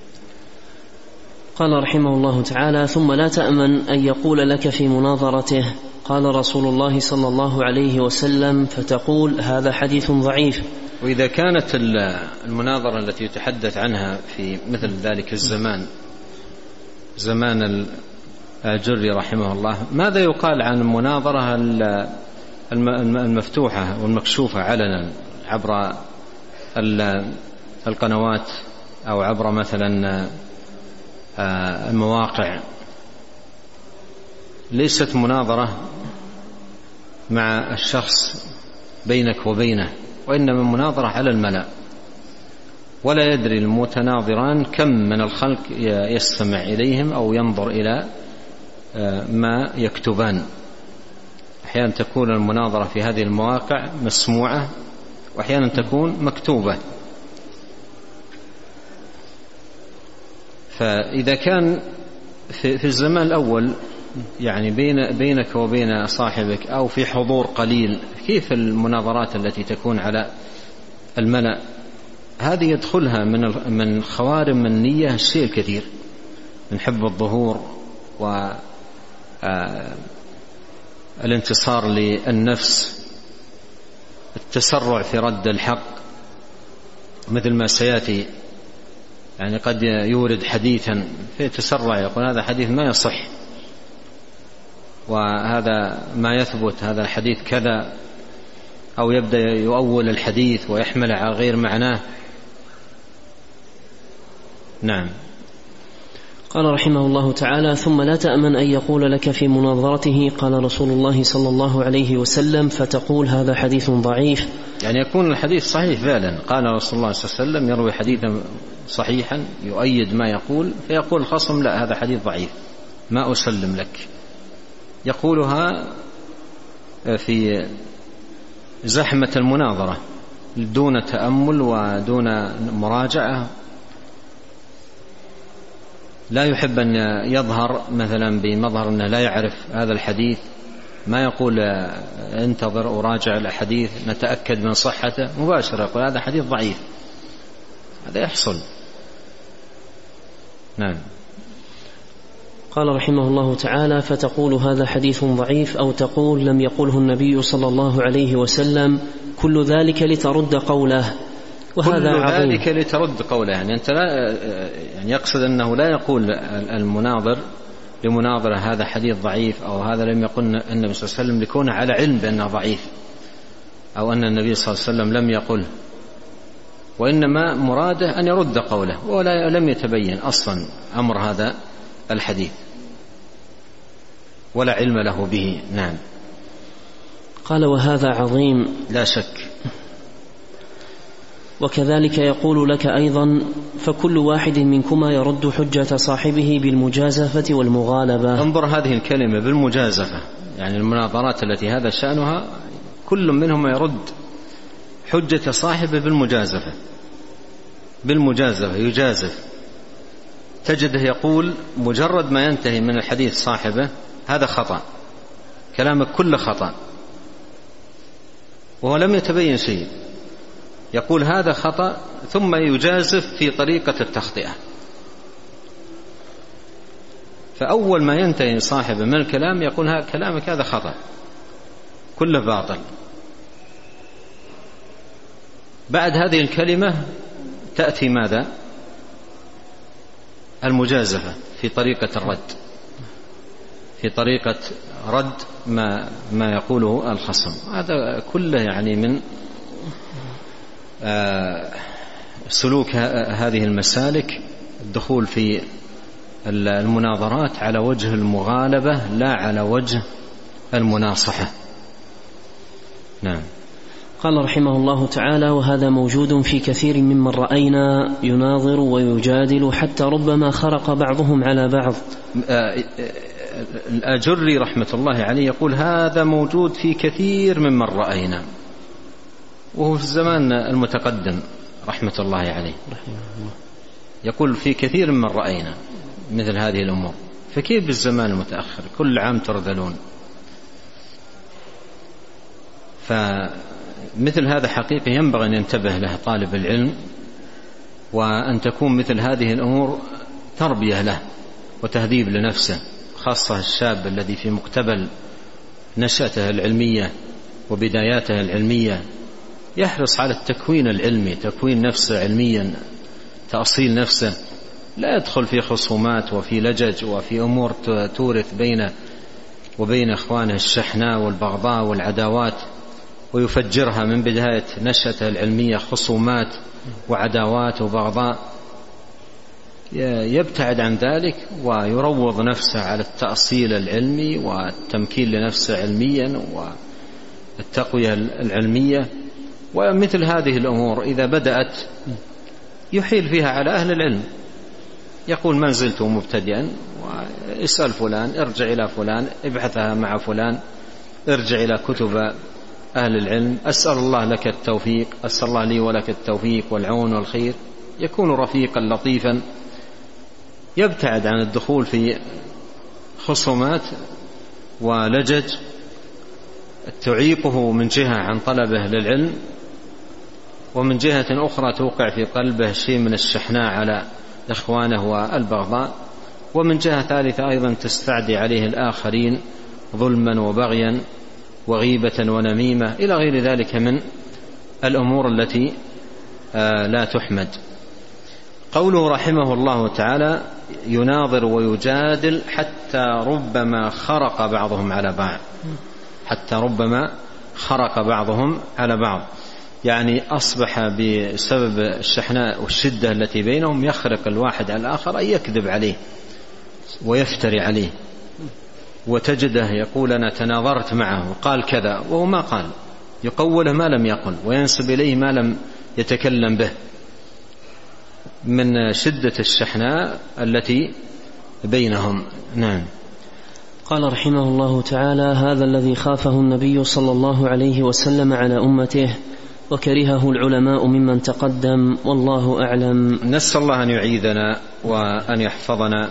قال رحمه الله تعالى: ثم لا تأمن أن يقول لك في مناظرته: قال رسول الله صلى الله عليه وسلم، فتقول هذا حديث ضعيف. وإذا كانت المناظرة التي يتحدث عنها في مثل ذلك الزمان، زمان الجري رحمه الله، ماذا يقال عن المناظرة المفتوحة والمكشوفة علنا عبر القنوات أو عبر مثلا المواقع؟ ليست مناظرة مع الشخص بينك وبينه، وإنما مناظرة على الملأ، ولا يدري المتناظران كم من الخلق يستمع إليهم أو ينظر إلى ما يكتبان. أحيانا تكون المناظرة في هذه المواقع مسموعة، وأحيانا تكون مكتوبة. فإذا كان في الزمان الأول يعني بينك وبين صاحبك أو في حضور قليل، كيف المناظرات التي تكون على الملأ؟ هذه يدخلها من خوارم النية الشيء الكثير، من حب الظهور والانتصار للنفس، التسرع في رد الحق، مثل ما سيأتي. يعني قد يورد حديثا في تسرع، يقول هذا حديث ما يصح، وهذا ما يثبت، هذا حديث كذا، أو يبدأ يؤول الحديث ويحمل على غير معناه. نعم. قال رحمه الله تعالى: ثم لا تأمن أن يقول لك في مناظرته قال رسول الله صلى الله عليه وسلم، فتقول هذا حديث ضعيف. يعني يكون الحديث صحيح فعلا، قال رسول الله صلى الله عليه وسلم، يروي حديثا صحيحا يؤيد ما يقول، فيقول الخصم لا هذا حديث ضعيف ما أسلم لك. يقولها في زحمة المناظرة دون تأمل ودون مراجعة، لا يحب أن يظهر مثلا بمظهر أنه لا يعرف هذا الحديث، ما يقول انتظر أراجع الحديث نتأكد من صحته، مباشرة يقول هذا حديث ضعيف. هذا يحصل. نعم. قال رحمه الله تعالى: فتقول هذا حديث ضعيف، أو تقول لم يقله النبي صلى الله عليه وسلم، كل ذلك لترد قوله. وهذا كل عظيم. ذلك لترد قوله، يعني أنت لا يعني يقصد أنه لا يقول المناظر لمناظرة هذا حديث ضعيف، أو هذا لم يقل النبي صلى الله عليه وسلم لكونه على علم بأنه ضعيف، أو أن النبي صلى الله عليه وسلم لم يقل، وإنما مراده أن يرد قوله، ولا لم يتبين أصلا أمر هذا الحديث ولا علم له به. نعم. قال: وهذا عظيم لا شك. وكذلك يقول لك أيضا: فكل واحد منكما يرد حجة صاحبه بالمجازفة والمغالبة. انظر هذه الكلمة بالمجازفة، يعني المناظرات التي هذا شأنها كل منهما يرد حجة صاحبه بالمجازفة يجازف. تجده يقول مجرد ما ينتهي من الحديث صاحبه: هذا خطأ، كلامك كله خطأ، وهو لم يتبين شيء، يقول هذا خطأ، ثم يجازف في طريقة التخطئة. فأول ما ينتهي صاحبه من الكلام يقول كلامك هذا خطأ، كله باطل. بعد هذه الكلمة تأتي ماذا؟ المجازفة في طريقة الرد، في طريقة رد ما يقوله الخصم. هذا كله يعني من سلوك هذه المسالك، الدخول في المناظرات على وجه المغالبة لا على وجه المناصحة. نعم. قال رحمه الله تعالى: وهذا موجود في كثير ممن رأينا يناظر ويجادل حتى ربما خرق بعضهم على بعض. الأجري رحمة الله عليه يقول هذا موجود في كثير ممن رأينا، وهو في الزمان المتقدم رحمة الله عليه، يقول في كثير ممن رأينا مثل هذه الأمور، فكيف بالزمان المتأخر؟ كل عام ترذلون. فمثل هذا حقيقة ينبغي أن ينتبه له طالب العلم، وأن تكون مثل هذه الأمور تربية له وتهذيب لنفسه، خاصة الشاب الذي في مقتبل نشأته العلمية وبداياته العلمية، يحرص على التكوين العلمي، تكوين نفسه علميا، تأصيل نفسه، لا يدخل في خصومات وفي لجج وفي أمور تورث بينه وبين إخوانه الشحناء والبغضاء والعداوات، ويفجرها من بداية نشأته العلمية خصومات وعداوات وبغضاء. يبتعد عن ذلك ويروض نفسه على التأصيل العلمي والتمكين لنفسه علميا والتقوية العلمية. ومثل هذه الأمور إذا بدأت يحيل فيها على أهل العلم، يقول ما زلت مبتدئا، واسأل فلان، ارجع إلى فلان، ابحثها مع فلان، ارجع إلى كتب أهل العلم، أسأل الله لك التوفيق، أسأل الله لي ولك التوفيق والعون والخير. يكون رفيقا لطيفا، يبتعد عن الدخول في خصومات ولجج تعيقه من جهة عن طلبه للعلم، ومن جهة أخرى توقع في قلبه شيء من الشحناء على إخوانه والبغضاء، ومن جهة ثالثة أيضا تستعدي عليه الآخرين ظلما وبغيا وغيبة ونميمة إلى غير ذلك من الأمور التي لا تحمد. قوله رحمه الله تعالى: يناظر ويجادل حتى ربما خرق بعضهم على بعض، حتى ربما خرق بعضهم على بعض، يعني أصبح بسبب الشحناء والشدة التي بينهم يخرق الواحد على الآخر، أي يكذب عليه ويفتري عليه، وتجده يقول أنا تناظرت معه وقال كذا وهو ما قال، يقوله ما لم يقل وينسب إليه ما لم يتكلم به، من شدة الشحناء التي بينهم. نعم. قال رحمه الله تعالى: هذا الذي خافه النبي صلى الله عليه وسلم على أمته وكرهه العلماء ممن تقدم، والله أعلم. نسأل الله أن يعيذنا وأن يحفظنا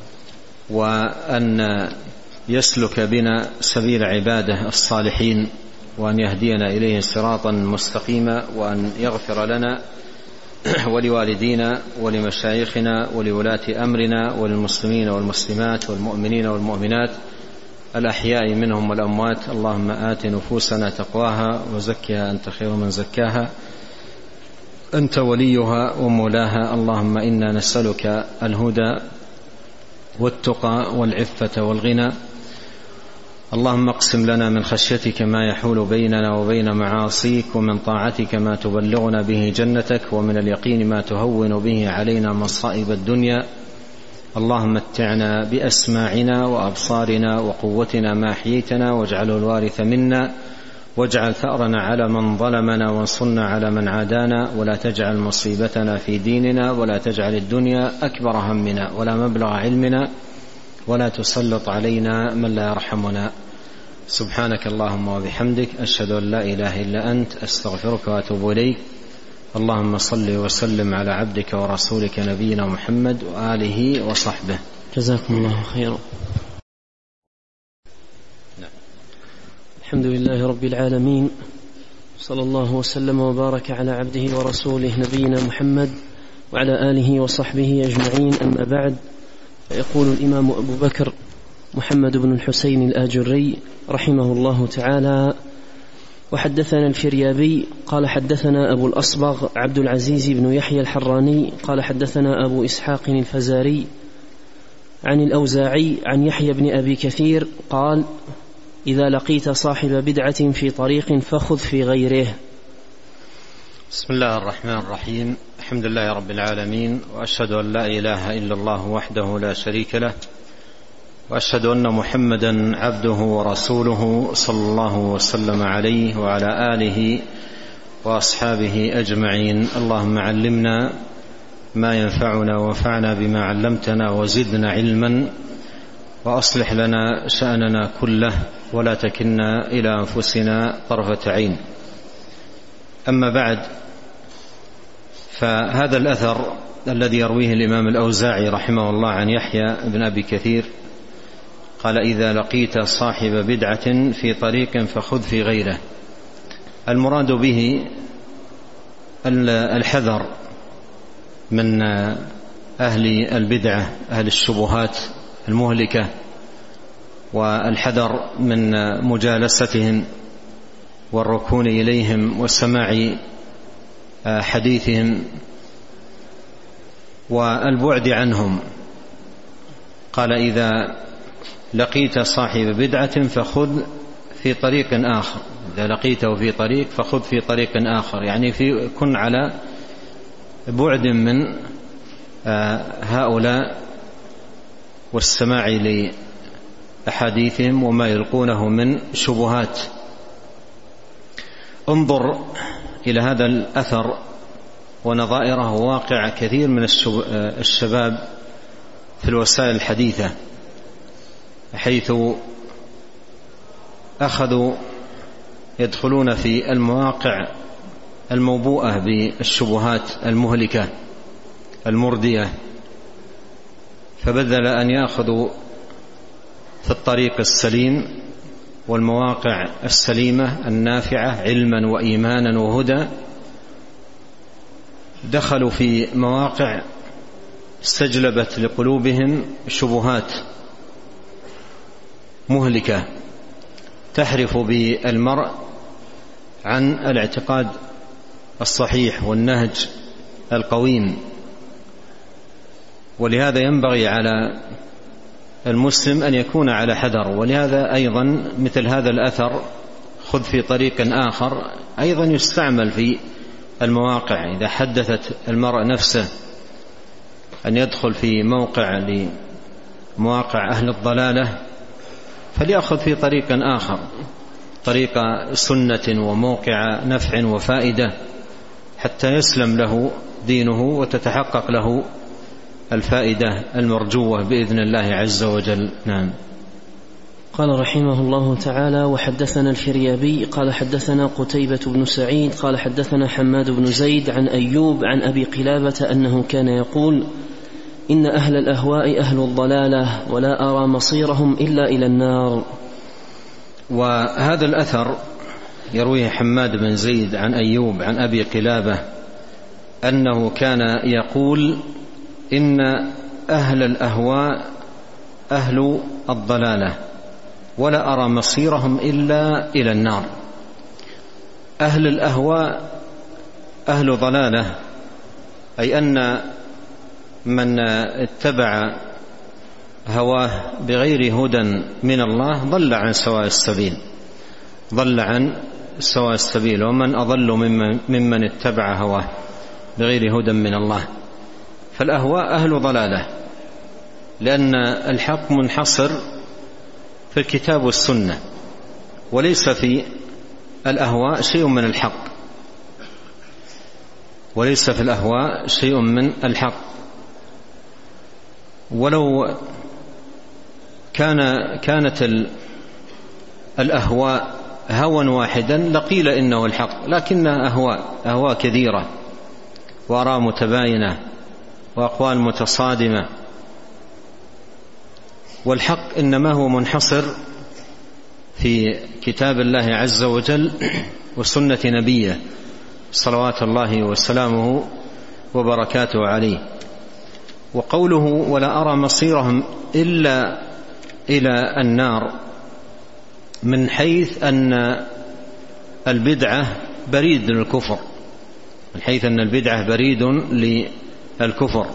وأن يسلك بنا سبيل عباده الصالحين، وأن يهدينا إليه صراطا مستقيما، وأن يغفر لنا ولوالدينا ولمشايخنا ولولاة أمرنا وللمسلمين والمسلمات والمؤمنين والمؤمنات الأحياء منهم والأموات. اللهم آت نفوسنا تقواها وزكها أنت خير من زكاها، أنت وليها ومولاها. اللهم إنا نسألك الهدى والتقى والعفة والغنى. اللهم اقسم لنا من خشيتك ما يحول بيننا وبين معاصيك، ومن طاعتك ما تبلغنا به جنتك، ومن اليقين ما تهون به علينا مصائب الدنيا. اللهم متعنا بأسماعنا وأبصارنا وقوتنا ما أحييتنا، واجعله الوارث منا، واجعل ثأرنا على من ظلمنا وانصرنا على من عادانا ولا تجعل مصيبتنا في ديننا ولا تجعل الدنيا أكبر همنا ولا مبلغ علمنا ولا تسلط علينا من لا يرحمنا. سبحانك اللهم وبحمدك أشهد أن لا إله إلا أنت أستغفرك وأتوب إليك. اللهم صل وسلم على عبدك ورسولك نبينا محمد وآله وصحبه. جزاكم الله خيرا. الحمد لله رب العالمين، صلى الله وسلم وبارك على عبده ورسوله نبينا محمد وعلى آله وصحبه أجمعين. أما بعد، فيقول الإمام أبو بكر محمد بن الحسين الآجري رحمه الله تعالى: وحدثنا الفريابي قال حدثنا أبو الأصبغ عبد العزيز بن يحيى الحراني قال حدثنا أبو إسحاق الفزاري عن الأوزاعي عن يحيى بن أبي كثير قال: إذا لقيت صاحب بدعة في طريق فخذ في غيره. بسم الله الرحمن الرحيم. الحمد لله رب العالمين، وأشهد أن لا إله إلا الله وحده لا شريك له، وأشهد أن محمدا عبده ورسوله صلى الله وسلم عليه وعلى آله وأصحابه أجمعين. اللهم علمنا ما ينفعنا وانفعنا بما علمتنا وزدنا علما، وأصلح لنا شأننا كله ولا تكلنا إلى أنفسنا طرفة عين. أما بعد، فهذا الأثر الذي يرويه الإمام الأوزاعي رحمه الله عن يحيى بن أبي كثير قال: إذا لقيت صاحب بدعة في طريق فخذ في غيره. المراد به الحذر من أهل البدعة، أهل الشبهات المهلكة، والحذر من مجالستهم والركون إليهم وسماع حديثهم والبعد عنهم. قال: إذا لقيت صاحب بدعة فخذ في طريق آخر. إذا لقيته في طريق فخذ في طريق آخر، يعني كن على بعد من هؤلاء والسماع لأحاديثهم وما يلقونه من شبهات. انظر إلى هذا الأثر ونظائره، واقع كثير من الشباب في الوسائل الحديثة، حيث أخذوا يدخلون في المواقع الموبوءة بالشبهات المهلكة المردية، فبدل أن يأخذوا في الطريق السليم والمواقع السليمة النافعة علما وإيمانا وهدى، دخلوا في مواقع استجلبت لقلوبهم شبهات مهلكة تحرف بالمرء عن الاعتقاد الصحيح والنهج القويم. ولهذا ينبغي على المسلم أن يكون على حذر. ولهذا أيضا مثل هذا الأثر خذ في طريق آخر أيضا يستعمل في المواقع. إذا حدثت المرء نفسه أن يدخل في موقع لمواقع أهل الضلالة فليأخذ في طريق آخر، طريق سنة وموقع نفع وفائدة، حتى يسلم له دينه وتتحقق له الفائدة المرجوة بإذن الله عز وجل. نعم. قال رحمه الله تعالى: وحدثنا الفريابي قال حدثنا قتيبة بن سعيد قال حدثنا حماد بن زيد عن أيوب عن أبي قلابة أنه كان يقول: إن أهل الأهواء أهل الضلالة ولا أرى مصيرهم إلا إلى النار. وهذا الأثر يرويه حماد بن زيد عن أيوب عن أبي قلابة أنه كان يقول: إن أهل الأهواء أهل الضلالة ولا أرى مصيرهم إلا إلى النار. أهل الأهواء أهل ضلالة، أي أن من اتبع هواه بغير هدى من الله ضل عن سواء السبيل، ضل عن سواء السبيل. ومن أضل ممن اتبع هواه بغير هدى من الله. فالأهواء أهل ضلالة، لأن الحق منحصر في الكتاب والسنة وليس في الأهواء شيء من الحق، وليس في الأهواء شيء من الحق. ولو كانت الأهواء هوى واحدا لقيل إنه الحق، لكنها أهواء كثيرة وآراء متباينة وأقوال متصادمة، والحق إنما هو منحصر في كتاب الله عز وجل وسنة نبيه صلوات الله وسلامه وبركاته عليه. وقوله ولا أرى مصيرهم إلا إلى النار، من حيث أن البدعة بريد للكفر، من حيث أن البدعة بريد للكفر.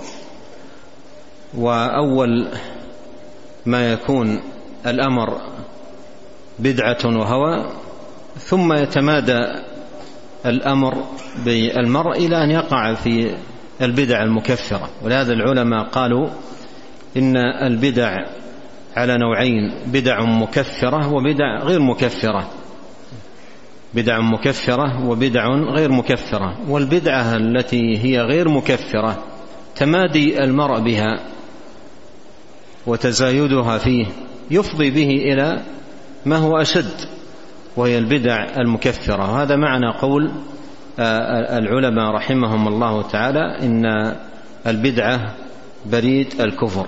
وأول ما يكون الأمر بدعة وهوى، ثم يتمادى الأمر بالمرء إلى أن يقع في البدع المكفرة. ولهذا العلماء قالوا إن البدع على نوعين: بدع مكفرة وبدع غير مكفرة، بدع مكفرة وبدع غير مكفرة. والبدعة التي هي غير مكفرة تمادي المرء بها وتزايدها فيه يفضي به إلى ما هو أشد، وهي البدع المكفرة. وهذا معنى قول العلماء رحمهم الله تعالى إن البدعة بريد الكفر.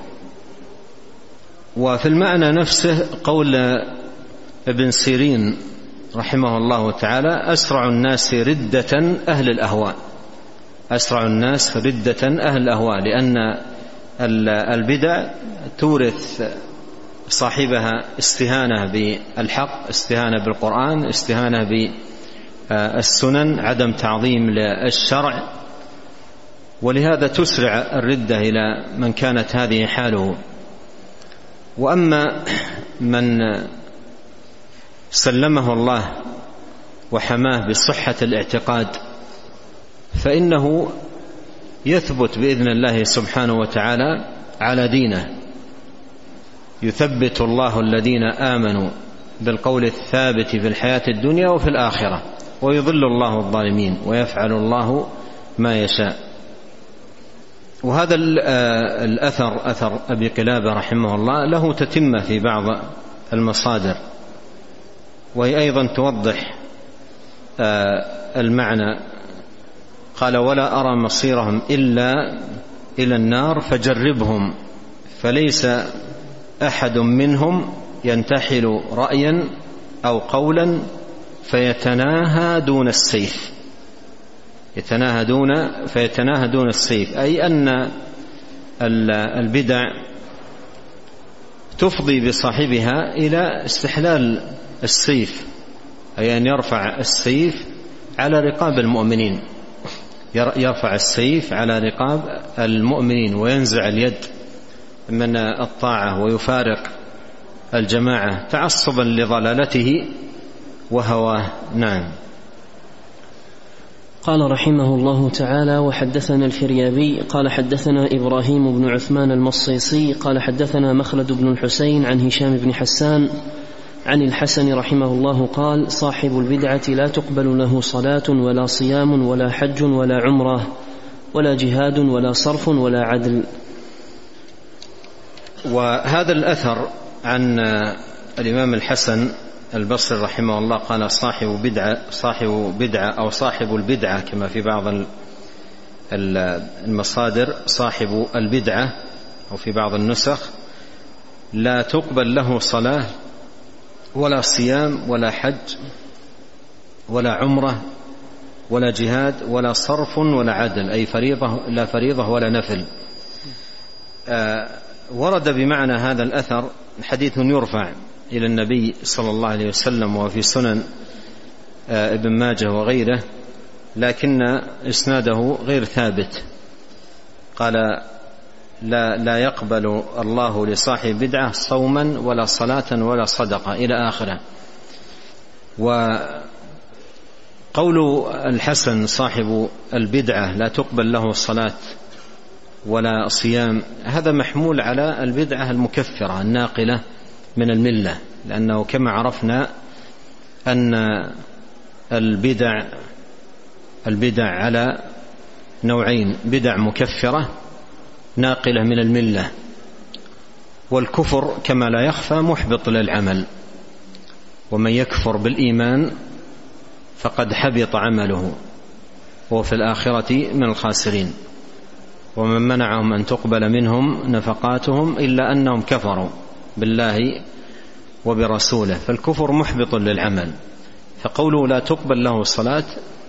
وفي المعنى نفسه قول ابن سيرين رحمه الله تعالى: أسرع الناس ردة أهل الأهواء، أسرع الناس ردة أهل الأهواء، لأن البدع تورث صاحبها استهانة بالحق، استهانة بالقرآن، استهانة بالسنن، عدم تعظيم للشرع، ولهذا تسرع الردة إلى من كانت هذه حاله. وأما من سلمه الله وحماه بصحة الاعتقاد فإنه يثبت بإذن الله سبحانه وتعالى على دينه، يثبت الله الذين آمنوا بالقول الثابت في الحياة الدنيا وفي الآخرة، ويضل الله الظالمين ويفعل الله ما يشاء. وهذا الأثر أثر أبي قلابة رحمه الله له تتمة في بعض المصادر، وهي أيضا توضح المعنى. قال: ولا أرى مصيرهم إلا إلى النار فجربهم، فليس أحد منهم ينتحل رأيا أو قولا فيتناهى دون السيف، فيتناهى دون السيف، أي أن البدع تفضي بصاحبها إلى استحلال السيف، أي أن يرفع السيف على رقاب المؤمنين، يرفع السيف على رقاب المؤمنين وينزع اليد من الطاعة ويفارق الجماعة تعصبا لضلالته وهواه. نعم. قال رحمه الله تعالى: وحدثنا الفريابي قال حدثنا إبراهيم بن عثمان المصيصي قال حدثنا مخلد بن الحسين عن هشام بن حسان عن الحسن رحمه الله قال: صاحب البدعة لا تقبل له صلاة ولا صيام ولا حج ولا عمرة ولا جهاد ولا صرف ولا عدل. وهذا الأثر عن الإمام الحسن البصري رحمه الله قال: صاحب بدعة أو صاحب البدعة، كما في بعض المصادر صاحب البدعة، أو في بعض النسخ لا تقبل له صلاة ولا صيام ولا حج ولا عمرة ولا جهاد ولا صرف ولا عدل، أي لا فريضة ولا نفل. ورد بمعنى هذا الأثر حديث يرفع إلى النبي صلى الله عليه وسلم وفي سنن ابن ماجه وغيره، لكن إسناده غير ثابت. قال: لا يقبل الله لصاحب بدعة صوما ولا صلاة ولا صدقة، إلى آخره. وقول الحسن صاحب البدعة لا تقبل له صلاة ولا صيام، هذا محمول على البدعة المكفرة الناقلة من الملة، لأنه كما عرفنا أن البدع على نوعين: بدع مكفرة ناقلة من الملة، والكفر كما لا يخفى محبط للعمل، ومن يكفر بالإيمان فقد حبط عمله وهو في الآخرة من الخاسرين. ومن منعهم أن تقبل منهم نفقاتهم إلا أنهم كفروا بالله وبرسوله، فالكفر محبط للعمل. فقوله لا تقبل له الصلاة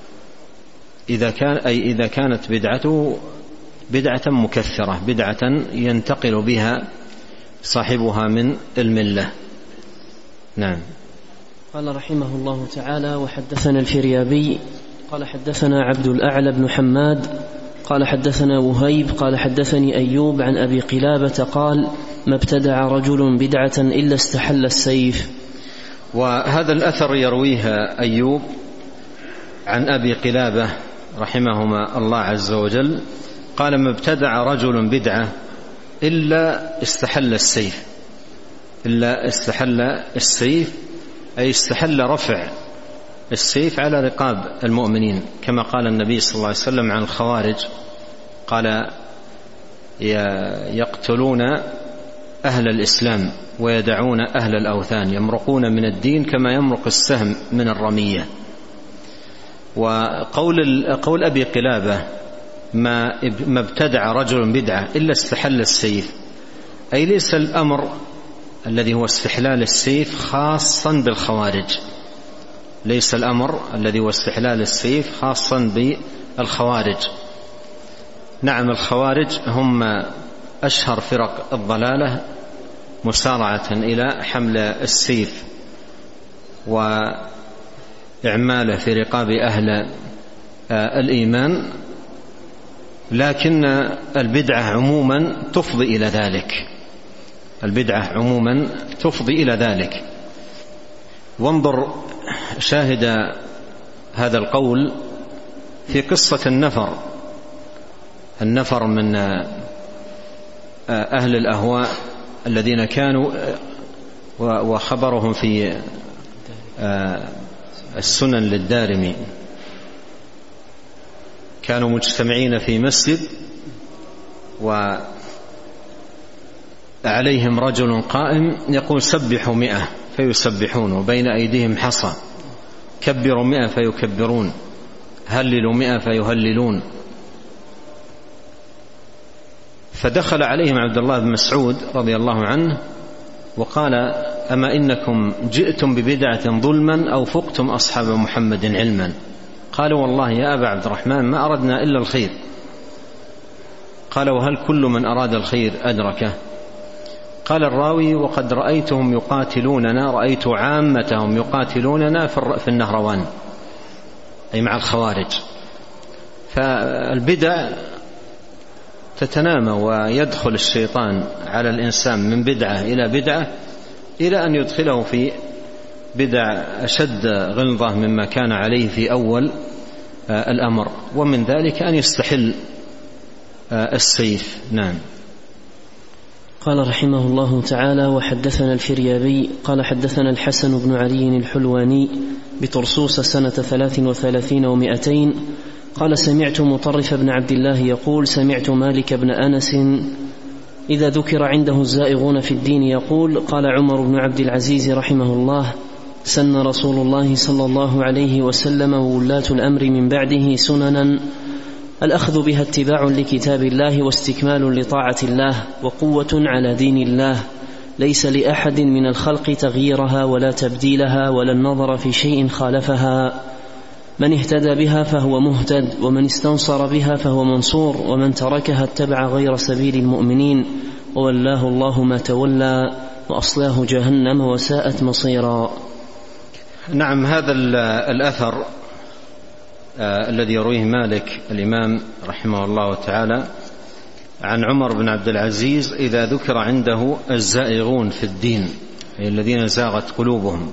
إذا كانت بدعته بدعة مكثرة، بدعة ينتقل بها صاحبها من الملة. نعم. قال رحمه الله تعالى: وحدثنا الفريابي قال حدثنا عبد الأعلى بن حماد قال حدثنا وهيب قال حدثني أيوب عن أبي قلابة قال: ما ابتدع رجل بدعة إلا استحل السيف. وهذا الأثر يرويه أيوب عن أبي قلابة رحمهما الله عز وجل قال: ما ابتدع رجل بدعة إلا استحل السيف. إلا استحل السيف أي استحل رفع السيف على رقاب المؤمنين، كما قال النبي صلى الله عليه وسلم عن الخوارج، قال: يقتلون أهل الإسلام ويدعون أهل الأوثان، يمرقون من الدين كما يمرق السهم من الرمية. وقول أبي قلابة ما ابتدع رجل بدعة إلا استحل السيف، أي ليس الأمر الذي هو استحلال السيف خاصا بالخوارج، ليس الأمر الذي هو استحلال السيف خاصا بالخوارج. نعم، الخوارج هم أشهر فرق الضلالة مسارعة إلى حمل السيف وإعماله في رقاب أهل الإيمان، لكن البدعة عموما تفضي إلى ذلك، البدعة عموما تفضي إلى ذلك. وانظر شاهد هذا القول في قصة النفر من أهل الأهواء الذين كانوا، وخبرهم في السنن للدارمي، كانوا مجتمعين في مسجد وعليهم رجل قائم يقول: سبحوا 100 فيسبحون، وبين أيديهم حصى، كبروا 100 فيكبرون، هللوا 100 فيهللون. فدخل عليهم عبد الله بن مسعود رضي الله عنه وقال: أما إنكم جئتم ببدعة ظلما أو فقتم أصحاب محمد علما؟ قالوا: والله يا أبا عبد الرحمن ما أردنا إلا الخير. قال: وهل كل من أراد الخير أدركه؟ قال الراوي: وقد رأيتهم يقاتلوننا، رأيت عامتهم يقاتلوننا في النهروان، أي مع الخوارج. فالبدع تتنامى، ويدخل الشيطان على الإنسان من بدعة إلى بدعة إلى أن يدخله في بدع أشد غلظة مما كان عليه في أول الأمر، ومن ذلك أن يستحل السيف. نعم. قال رحمه الله تعالى: وحدثنا الفريابي قال حدثنا الحسن بن علي الحلواني بطرسوس سنة 33 و200 قال: سمعت مطرف بن عبد الله يقول: سمعت مالك بن أنس إذا ذكر عنده الزائغون في الدين يقول: قال عمر بن عبد العزيز رحمه الله: سن رسول الله صلى الله عليه وسلم وولاة الأمر من بعده سننا الأخذ بها اتباع لكتاب الله واستكمال لطاعة الله وقوة على دين الله، ليس لأحد من الخلق تغييرها ولا تبديلها ولا النظر في شيء خالفها. من اهتدى بها فهو مهتد، ومن استنصر بها فهو منصور، ومن تركها اتبع غير سبيل المؤمنين وولاه الله ما تولى وأصلاه جهنم وساءت مصيرا. نعم، هذا الأثر الذي يرويه مالك الإمام رحمه الله تعالى عن عمر بن عبد العزيز إذا ذكر عنده الزائغون في الدين، أي الذين زاغت قلوبهم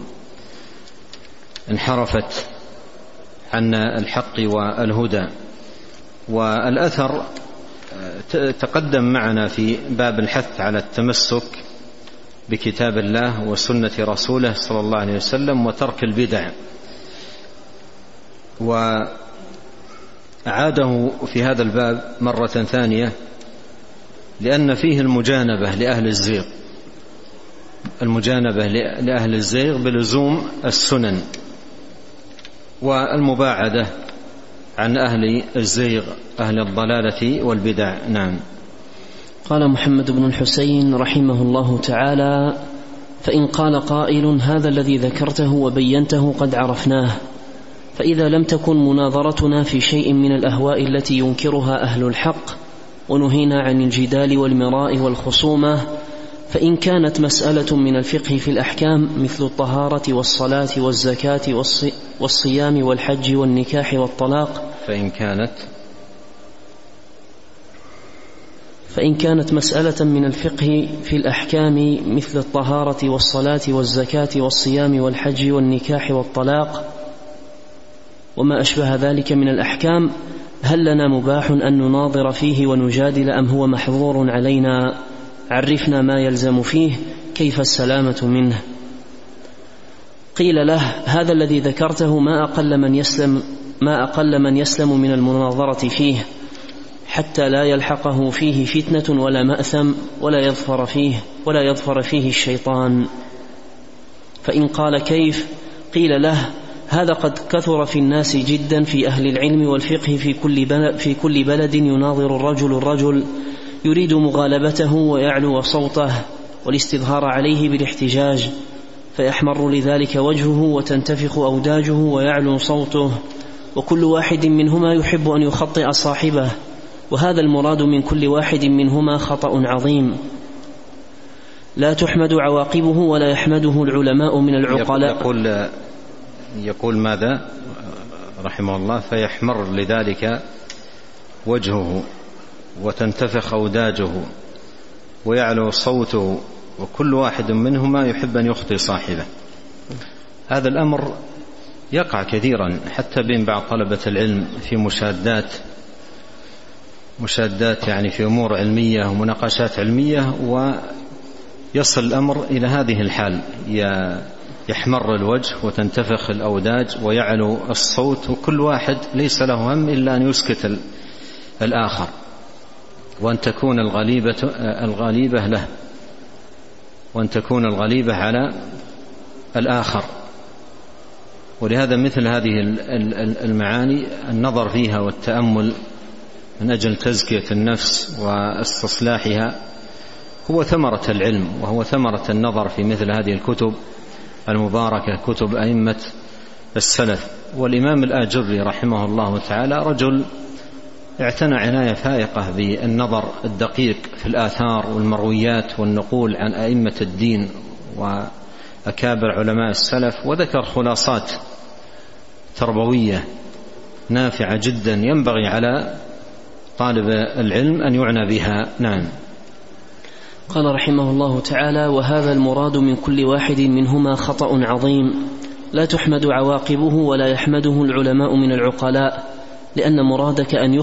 انحرفت عن الحق والهدى. والأثر تقدم معنا في باب الحث على التمسك بكتاب الله وسنة رسوله صلى الله عليه وسلم وترك البدع. وأعاده في هذا الباب مرة ثانية لأن فيه المجانبة لأهل الزيغ، المجانبة لأهل الزيغ بلزوم السنن والمباعدة عن أهل الزيغ أهل الضلالة والبدع. نعم. قال محمد بن الحسين رحمه الله تعالى: فإن قال قائل: هذا الذي ذكرته وبينته قد عرفناه، فإذا لم تكن مناظرتنا في شيء من الأهواء التي ينكرها أهل الحق ونهينا عن الجدال والمراء والخصومة، فإن كانت مسألة من الفقه في الأحكام مثل الطهارة والصلاة والزكاة والصيام والحج والنكاح والطلاق، فإن كانت مسألة من الفقه في الأحكام مثل الطهارة والصلاة والزكاة والصيام والحج والنكاح والطلاق وما أشبه ذلك من الأحكام، هل لنا مباح أن نناظر فيه ونجادل أم هو محظور علينا؟ عرفنا ما يلزم فيه، كيف السلامة منه؟ قيل له: هذا الذي ذكرته ما أقل من يسلم من المناظرة فيه حتى لا يلحقه فيه فتنة ولا مأثم ولا يظفر فيه الشيطان. فإن قال: كيف؟ قيل له: هذا قد كثر في الناس جدا في أهل العلم والفقه في كل بلد يناظر الرجل يريد مغالبته ويعلو صوته والاستظهار عليه بالاحتجاج، فيحمر لذلك وجهه وتنتفخ أوداجه ويعلو صوته، وكل واحد منهما يحب أن يخطئ صاحبه، وهذا المراد من كل واحد منهما خطأ عظيم لا تحمد عواقبه ولا يحمده العلماء من العقلاء. يقول ماذا رحمه الله؟ فيحمر لذلك وجهه وتنتفخ أوداجه ويعلو صوته، وكل واحد منهما يحب أن يخطئ صاحبه. هذا الأمر يقع كثيرا حتى بين بعض طلبة العلم في مشادات يعني في أمور علمية ومناقشات علمية، ويصل الأمر إلى هذه الحال، يحمر الوجه وتنتفخ الأوداج ويعلو الصوت، وكل واحد ليس له هم إلا أن يسكت الآخر وأن تكون الغالبة له، وأن تكون الغالبة على الآخر. ولهذا مثل هذه المعاني النظر فيها والتأمل من أجل تزكية النفس واستصلاحها هو ثمرة العلم، وهو ثمرة النظر في مثل هذه الكتب المباركة، كتب أئمة السلف. والإمام الآجري رحمه الله تعالى رجل اعتنى عناية فائقة بالنظر الدقيق في الآثار والمرويات والنقول عن أئمة الدين وأكابر علماء السلف، وذكر خلاصات تربوية نافعة جدا ينبغي على طالب العلم أن يعنى بها. نعم. قال رحمه الله تعالى: وهذا المراد من كل واحد منهما خطأ عظيم لا تحمد عواقبه ولا يحمده العلماء من العقلاء، لأن مرادك أن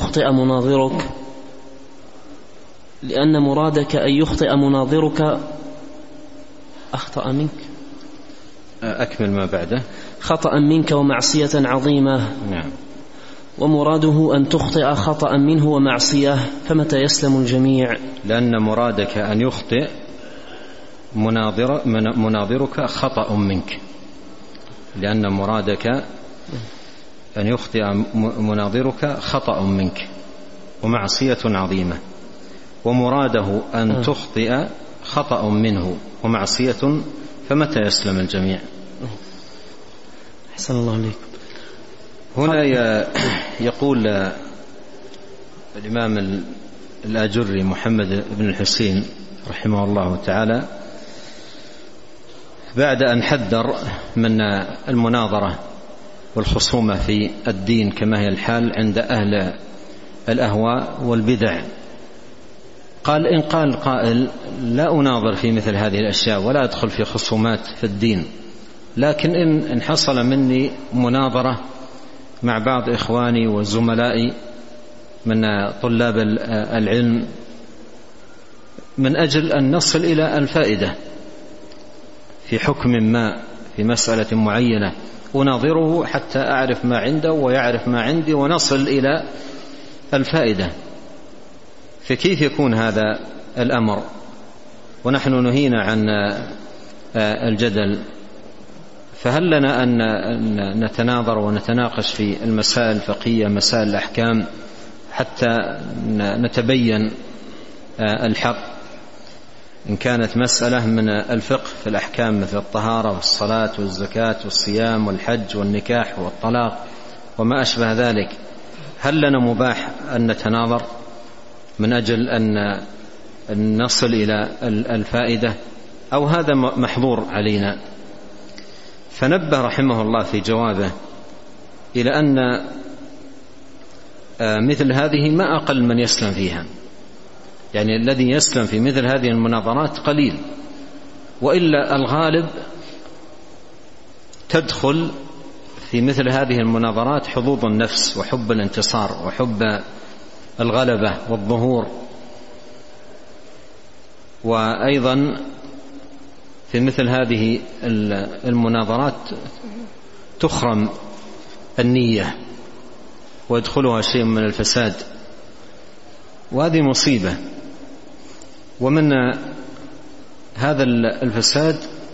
يخطئ مناظرك أخطأ منك. أكمل ما بعده. خطأ منك ومعصية عظيمة. نعم. ومراده أن تخطئ خطأ منه ومعصية، فمتى يسلم الجميع؟ لأن مرادك أن يخطئ مناظرك خطأ منك، لأن مرادك أن يخطئ مناظرك خطأ منك ومعصية عظيمة، ومراده أن تخطئ خطأ منه ومعصية، فمتى يسلم الجميع؟ أحسن الله عليكم. هنا يقول الإمام الآجري محمد بن الحسين رحمه الله تعالى بعد أن حذر من المناظرة والخصومة في الدين كما هي الحال عند أهل الأهواء والبدع، قال: إن قال قائل: لا أناظر في مثل هذه الأشياء ولا أدخل في خصومات في الدين، لكن إن حصل مني مناظرة مع بعض إخواني وزملائي من طلاب العلم من أجل أن نصل إلى الفائدة في حكم ما في مسألة معينة أناظره حتى أعرف ما عنده ويعرف ما عندي ونصل إلى الفائدة. فكيف يكون هذا الأمر ونحن نهينا عن الجدل؟ فهل لنا أن نتناظر ونتناقش في المسائل الفقهية، مسائل الأحكام، حتى نتبين الحق؟ إن كانت مسألة من الفقه في الأحكام مثل الطهارة والصلاة والزكاة والصيام والحج والنكاح والطلاق وما أشبه ذلك، هل لنا مباح أن نتناظر من أجل أن نصل إلى الفائدة، أو هذا محظور علينا؟ فنبه رحمه الله في جوابه إلى أن مثل هذه ما أقل من يسلم فيها، يعني الذي يسلم في مثل هذه المناظرات قليل، وإلا الغالب تدخل في مثل هذه المناظرات حظوظ النفس وحب الانتصار وحب الغلبة والظهور. وأيضا في مثل هذه المناظرات تخرم النية ويدخلها شيء من الفساد، وهذه مصيبة. ومن هذا الفساد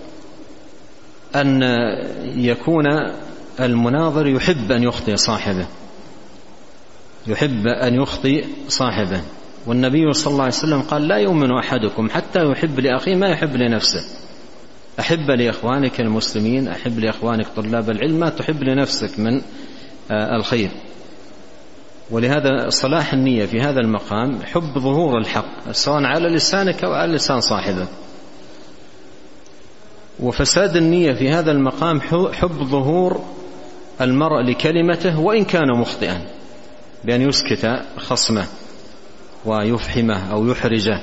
أن يكون المناظر يحب أن يخطئ صاحبه، يحب أن يخطئ صاحبه. والنبي صلى الله عليه وسلم قال: لا يؤمن أحدكم حتى يحب لأخيه ما يحب لنفسه. أحب لإخوانك المسلمين، أحب لإخوانك طلاب العلم ما تحب لنفسك من الخير. ولهذا صلاح النية في هذا المقام حب ظهور الحق سواء على لسانك أو على لسان صاحبك، وفساد النية في هذا المقام حب ظهور المرء لكلمته وإن كان مخطئا، بأن يسكت خصمه ويفحمه أو يحرجه،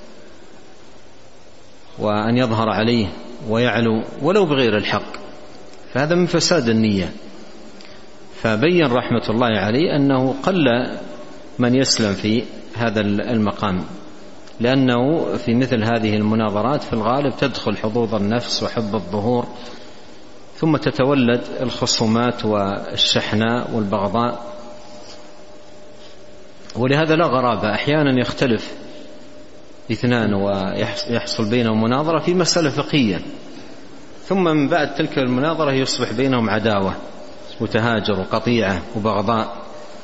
وأن يظهر عليه ويعلو ولو بغير الحق، فهذا من فساد النية. فبين رحمة الله عليه أنه قل من يسلم في هذا المقام، لأنه في مثل هذه المناظرات في الغالب تدخل حظوظ النفس وحب الظهور، ثم تتولد الخصومات والشحناء والبغضاء. ولهذا لا غرابة أحيانا يختلف اثنان ويحصل بينهم مناظرة في مسألة فقهية، ثم من بعد تلك المناظرة يصبح بينهم عداوة وتهاجر وقطيعة وبغضاء.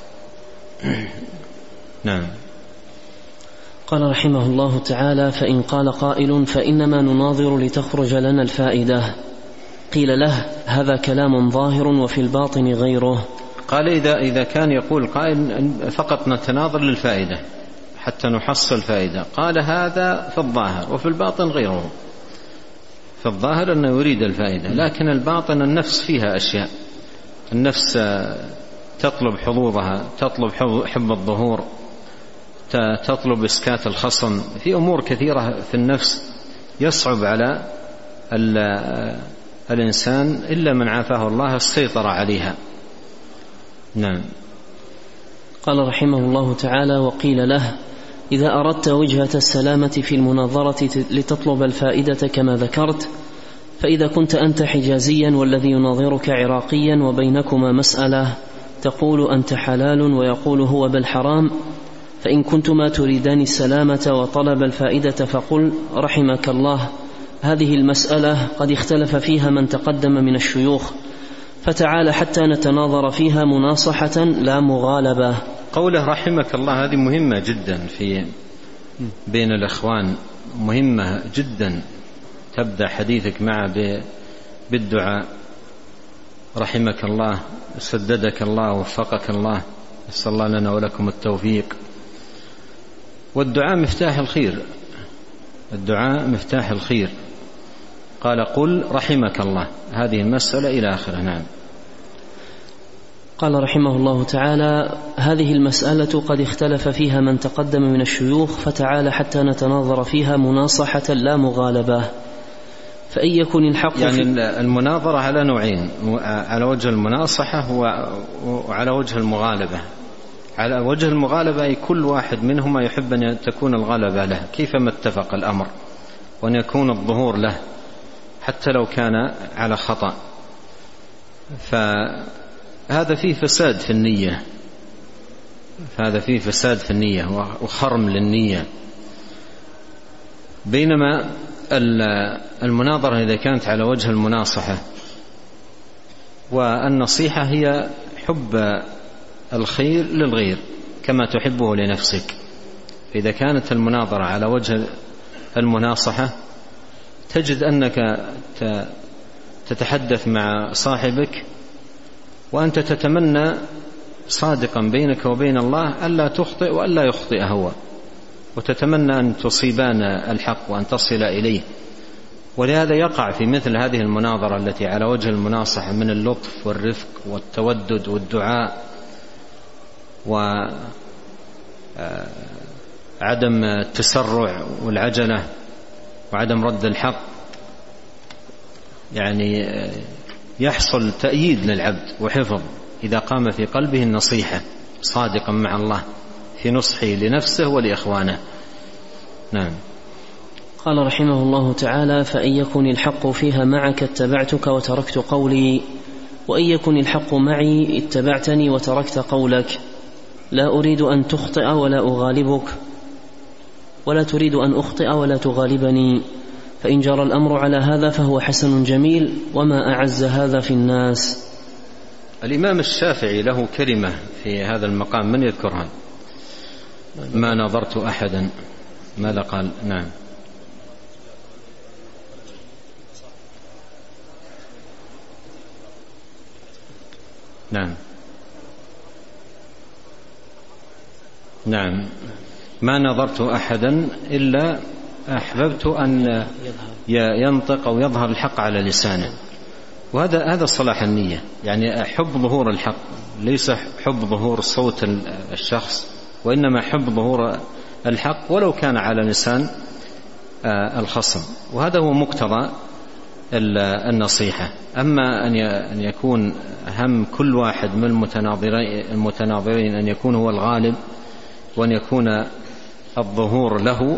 نعم. قال رحمه الله تعالى: فإن قال قائل: فإنما نناظر لتخرج لنا الفائدة، قيل له: هذا كلام ظاهر وفي الباطن غيره. قال: إذا كان يقول قائل فقط نتناظر للفائدة حتى نحصل فائدة، قال: هذا في الظاهر وفي الباطن غيره. في الظاهر أنه يريد الفائدة، لكن الباطن النفس فيها أشياء، النفس تطلب حظوظها، تطلب حب الظهور، تطلب إسكات الخصم، في أمور كثيرة في النفس يصعب على الإنسان إلا من عافاه الله السيطرة عليها. نعم. قال رحمه الله تعالى: وقيل له: إذا أردت وجهة السلامة في المناظرة لتطلب الفائدة كما ذكرت، فإذا كنت أنت حجازيا والذي يناظرك عراقيا وبينكما مسألة تقول أنت حلال ويقول هو بل حرام، فإن كنتما تريدان السلامة وطلب الفائدة فقل: رحمك الله، هذه المسألة قد اختلف فيها من تقدم من الشيوخ، فتعال حتى نتناظر فيها مناصحة لا مغالبة. قوله رحمك الله هذه مهمة جدا في بين الإخوان، مهمة جدا. تبدأ حديثك معه بالدعاء: رحمك الله، سددك الله، وفقك الله، نسأل الله لنا ولكم التوفيق. والدعاء مفتاح الخير، الدعاء مفتاح الخير. قال: قل رحمك الله، هذه المسألة إلى آخره. نعم. قال رحمه الله تعالى: هذه المسألة قد اختلف فيها من تقدم من الشيوخ، فتعال حتى نتناظر فيها مناصحة لا مغالبة. فإن يكن الحق يعني المناظرة على نوعين: على وجه المناصحة وعلى وجه المغالبة. على وجه المغالبة أي كل واحد منهما يحب أن تكون الغلبة له كيفما اتفق الأمر، وأن يكون الظهور له حتى لو كان على خطأ. فهذا فيه فساد في النية، هذا فيه فساد في النية وخرم للنية. بينما المناظرة إذا كانت على وجه المناصحة، والنصيحة هي حب الخير للغير كما تحبه لنفسك، فإذا كانت المناظرة على وجه المناصحة تجد أنك تتحدث مع صاحبك وأنت تتمنى صادقا بينك وبين الله ألا تخطئ وألا يخطئ هو، وتتمنى أن تصيبان الحق وأن تصل إليه. ولهذا يقع في مثل هذه المناظرة التي على وجه المناصحة من اللطف والرفق والتودد والدعاء وعدم التسرع والعجلة وعدم رد الحق، يعني يحصل تأييد للعبد وحفظ إذا قام في قلبه النصيحة صادقا مع الله في نصحه لنفسه ولإخوانه. نعم. قال رحمه الله تعالى: فإن يكن الحق فيها معك اتبعتك وتركت قولي، وإن يكن الحق معي اتبعتني وتركت قولك. لا أريد أن تخطئ ولا أغالبك، ولا تريد أن أخطئ ولا تغالبني، فإن جرى الأمر على هذا فهو حسن جميل، وما أعز هذا في الناس. الإمام الشافعي له كلمة في هذا المقام، من يذكرها؟ ما نظرت أحدا، ماذا قال؟ نعم. نعم نعم. ما نظرت أحدا إلا أحببت أن ينطق أو يظهر الحق على لسانه. وهذا صلاح النية، يعني حب ظهور الحق، ليس حب ظهور صوت الشخص، وإنما حب ظهور الحق ولو كان على لسان الخصم. وهذا هو مقتضى النصيحة. أما أن يكون هم كل واحد من المتناظرين أن يكون هو الغالب وأن يكون الظهور له،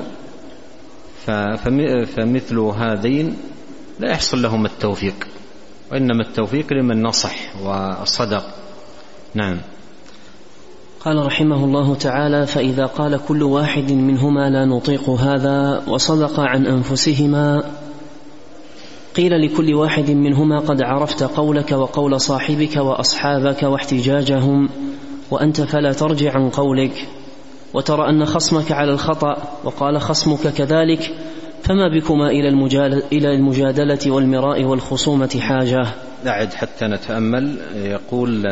فمثل هذين لا يحصل لهم التوفيق، وإنما التوفيق لمن نصح وصدق. نعم. قال رحمه الله تعالى: فإذا قال كل واحد منهما لا نطيق هذا وصدق عن أنفسهما، قيل لكل واحد منهما: قد عرفت قولك وقول صاحبك وأصحابك واحتجاجهم، وأنت فلا ترجع عن قولك، وترى أن خصمك على الخطأ وقال خصمك كذلك، فما بكما إلى المجادلة والمراء والخصومة حاجة. أعد حتى نتأمل. يقول: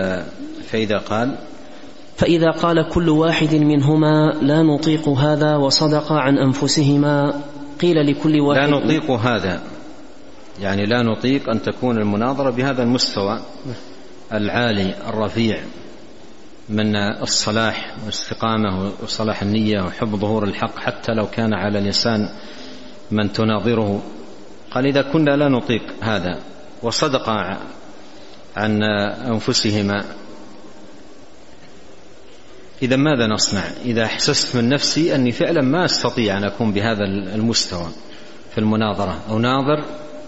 فإذا قال كل واحد منهما لا نطيق هذا وصدق عن أنفسهما، قيل لكل واحد لا نطيق هذا، يعني لا نطيق أن تكون المناظرة بهذا المستوى العالي الرفيع من الصلاح والاستقامة وصلاح النية وحب ظهور الحق حتى لو كان على لسان من تناظره. قال: إذا كنا لا نطيق هذا وصدق عن أنفسهما، إذا ماذا نصنع؟ إذا أحسست من نفسي أني فعلا ما أستطيع أن أكون بهذا المستوى في المناظرة، أو ناظر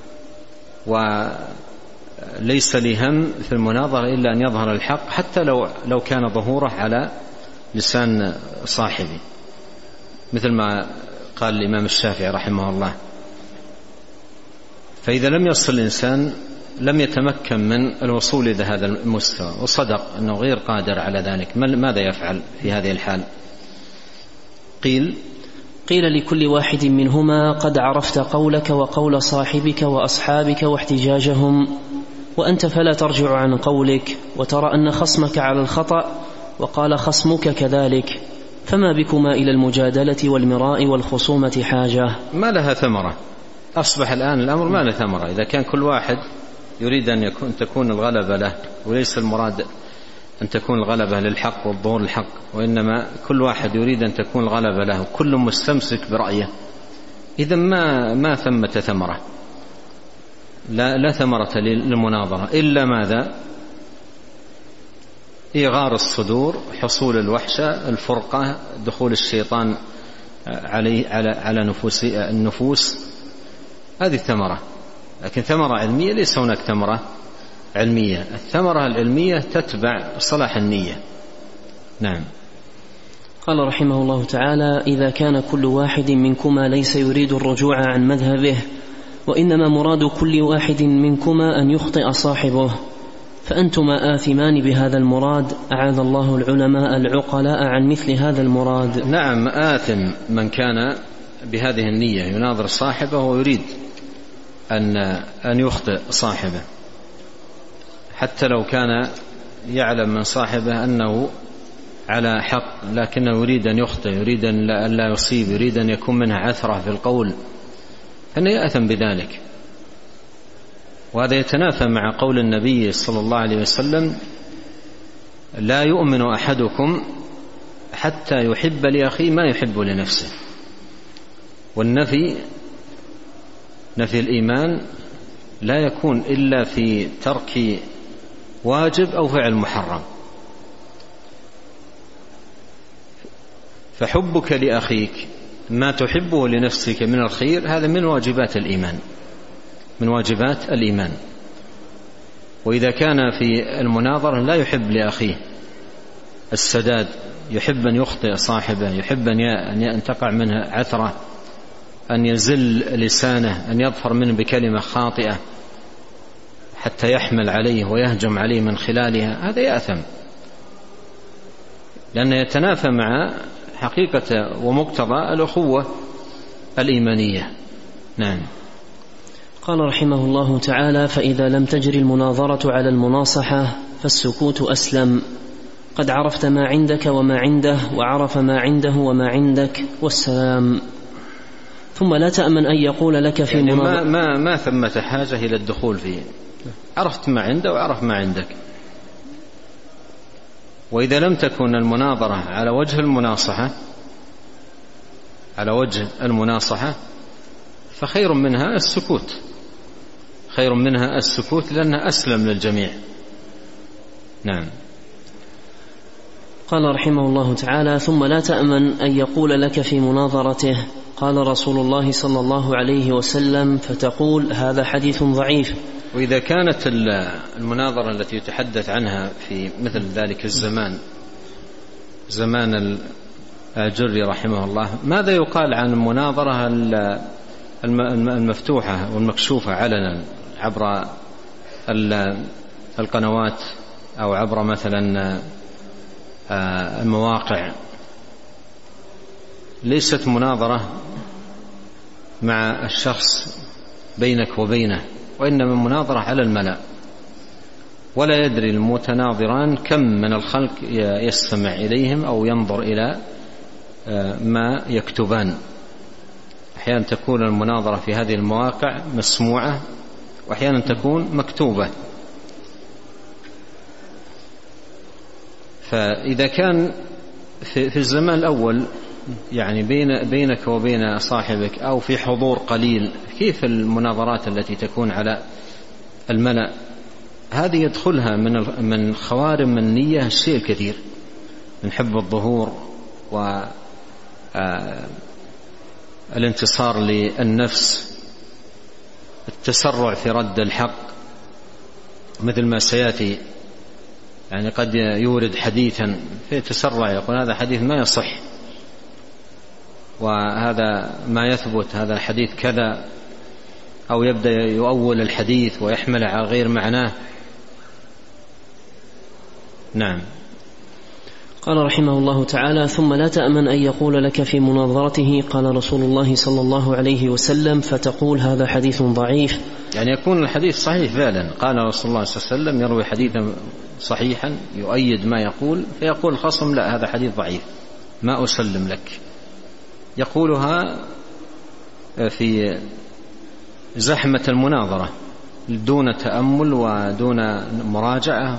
وليس لي هم في المناظرة إلا أن يظهر الحق حتى لو كان ظهوره على لسان صاحبي، مثل ما قال الإمام الشافعي رحمه الله. فإذا لم يصل الإنسان لم يتمكن من الوصول إلى هذا المستوى وصدق أنه غير قادر على ذلك، ماذا يفعل في هذه الحال؟ قيل لكل واحد منهما: قد عرفت قولك وقول صاحبك وأصحابك واحتجاجهم، وأنت فلا ترجع عن قولك، وترى أن خصمك على الخطأ وقال خصمك كذلك، فما بكما إلى المجادلة والمراء والخصومة حاجة. ما لها ثمرة. أصبح الآن الأمر ما له ثمرة. إذا كان كل واحد يريد أن تكون الغلبة له، وليس المراد أن تكون الغلبة للحق والظهور الحق، وإنما كل واحد يريد أن تكون الغلبة له، كل مستمسك برأيه، إذا ما ثمة ثمرة، لا ثمرة للمناظرة إلا ماذا؟ إغار الصدور، حصول الوحشة، الفرقة، دخول الشيطان على نفوس. هذه ثمرة، لكن ثمرة علمية ليس هناك ثمرة علمية. الثمرة العلمية تتبع صلاح النية. نعم. قال رحمه الله تعالى: إذا كان كل واحد منكما ليس يريد الرجوع عن مذهبه، وإنما مراد كل واحد منكما أن يخطئ صاحبه، فأنتما آثمان بهذا المراد، أعاذ الله العلماء العقلاء عن مثل هذا المراد. نعم، آثم من كان بهذه النية يناظر صاحبه ويريد أن يخطئ صاحبه، حتى لو كان يعلم من صاحبه أنه على حق، لكنه يريد أن يخطئ، يريد أن لا يصيب، يريد أن يكون منها عثرة في القول، فإنه يأثم بذلك. وهذا يتنافى مع قول النبي صلى الله عليه وسلم: لا يؤمن أحدكم حتى يحب لأخيه ما يحب لنفسه. والنفي، نفي الإيمان، لا يكون إلا في ترك واجب أو فعل محرم. فحبك لأخيك ما تحبه لنفسك من الخير هذا من واجبات الإيمان، من واجبات الإيمان. وإذا كان في المناظرة لا يحب لأخيه السداد، يحب أن يخطئ صاحبه، يحب أن تقع منه عثرة، أن يزل لسانه، أن يظفر منه بكلمة خاطئة حتى يحمل عليه ويهجم عليه من خلالها، هذا يأثم، لأنه يتنافى مع حقيقة ومقتضى الأخوة الإيمانية. نعم. قال رحمه الله تعالى: فإذا لم تجري المناظرة على المناصحة فالسكوت أسلم، قد عرفت ما عندك وما عنده، وعرف ما عنده وما عندك، والسلام. ثم لا تأمن أن يقول لك في يعني ما ثمة حاجة إلى الدخول فيه، عرفت ما عنده وعرف ما عندك. وإذا لم تكن المناظرة على وجه المناصحة فخير منها السكوت، خير منها السكوت، لأنها أسلم للجميع. نعم. قال رحمه الله تعالى: ثم لا تأمن أن يقول لك في مناظرته: قال رسول الله صلى الله عليه وسلم، فتقول هذا حديث ضعيف. وإذا كانت المناظرة التي يتحدث عنها في مثل ذلك الزمان، زمان الجري رحمه الله، ماذا يقال عن المناظرة المفتوحة والمكشوفة علنا عبر القنوات أو عبر مثلا المواقع؟ ليست مناظرة مع الشخص بينك وبينه، وإنما مناظرة على الملأ، ولا يدري المتناظران كم من الخلق يستمع إليهم أو ينظر إلى ما يكتبان. أحيانا تكون المناظرة في هذه المواقع مسموعة، وأحيانا تكون مكتوبة. فإذا كان في الزمان الأول يعني بينك وبين صاحبك أو في حضور قليل، كيف المناظرات التي تكون على الملأ؟ هذه يدخلها من خوارم النية الشيء الكثير، من حب الظهور والانتصار للنفس، التسرع في رد الحق، مثل ما سيأتي. يعني قد يورد حديثا في تسرع، يقول هذا حديث ما يصح، وهذا ما يثبت، هذا الحديث كذا، أو يبدأ يؤول الحديث ويحمل على غير معناه. نعم. قال رحمه الله تعالى: ثم لا تأمن أن يقول لك في مناظرته قال رسول الله صلى الله عليه وسلم، فتقول هذا حديث ضعيف. يعني يكون الحديث صحيح فعلا، قال رسول الله صلى الله عليه وسلم، يروي حديثا صحيحا يؤيد ما يقول، فيقول الخصم لا هذا حديث ضعيف ما أسلم لك. يقولها في زحمة المناظرة دون تأمل ودون مراجعة،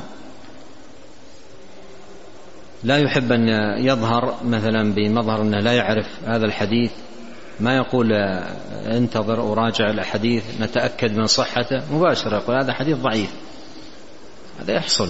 لا يحب أن يظهر مثلا بمظهر أنه لا يعرف هذا الحديث، ما يقول انتظر أراجع الحديث نتأكد من صحته، مباشرة يقول هذا حديث ضعيف. هذا يحصل.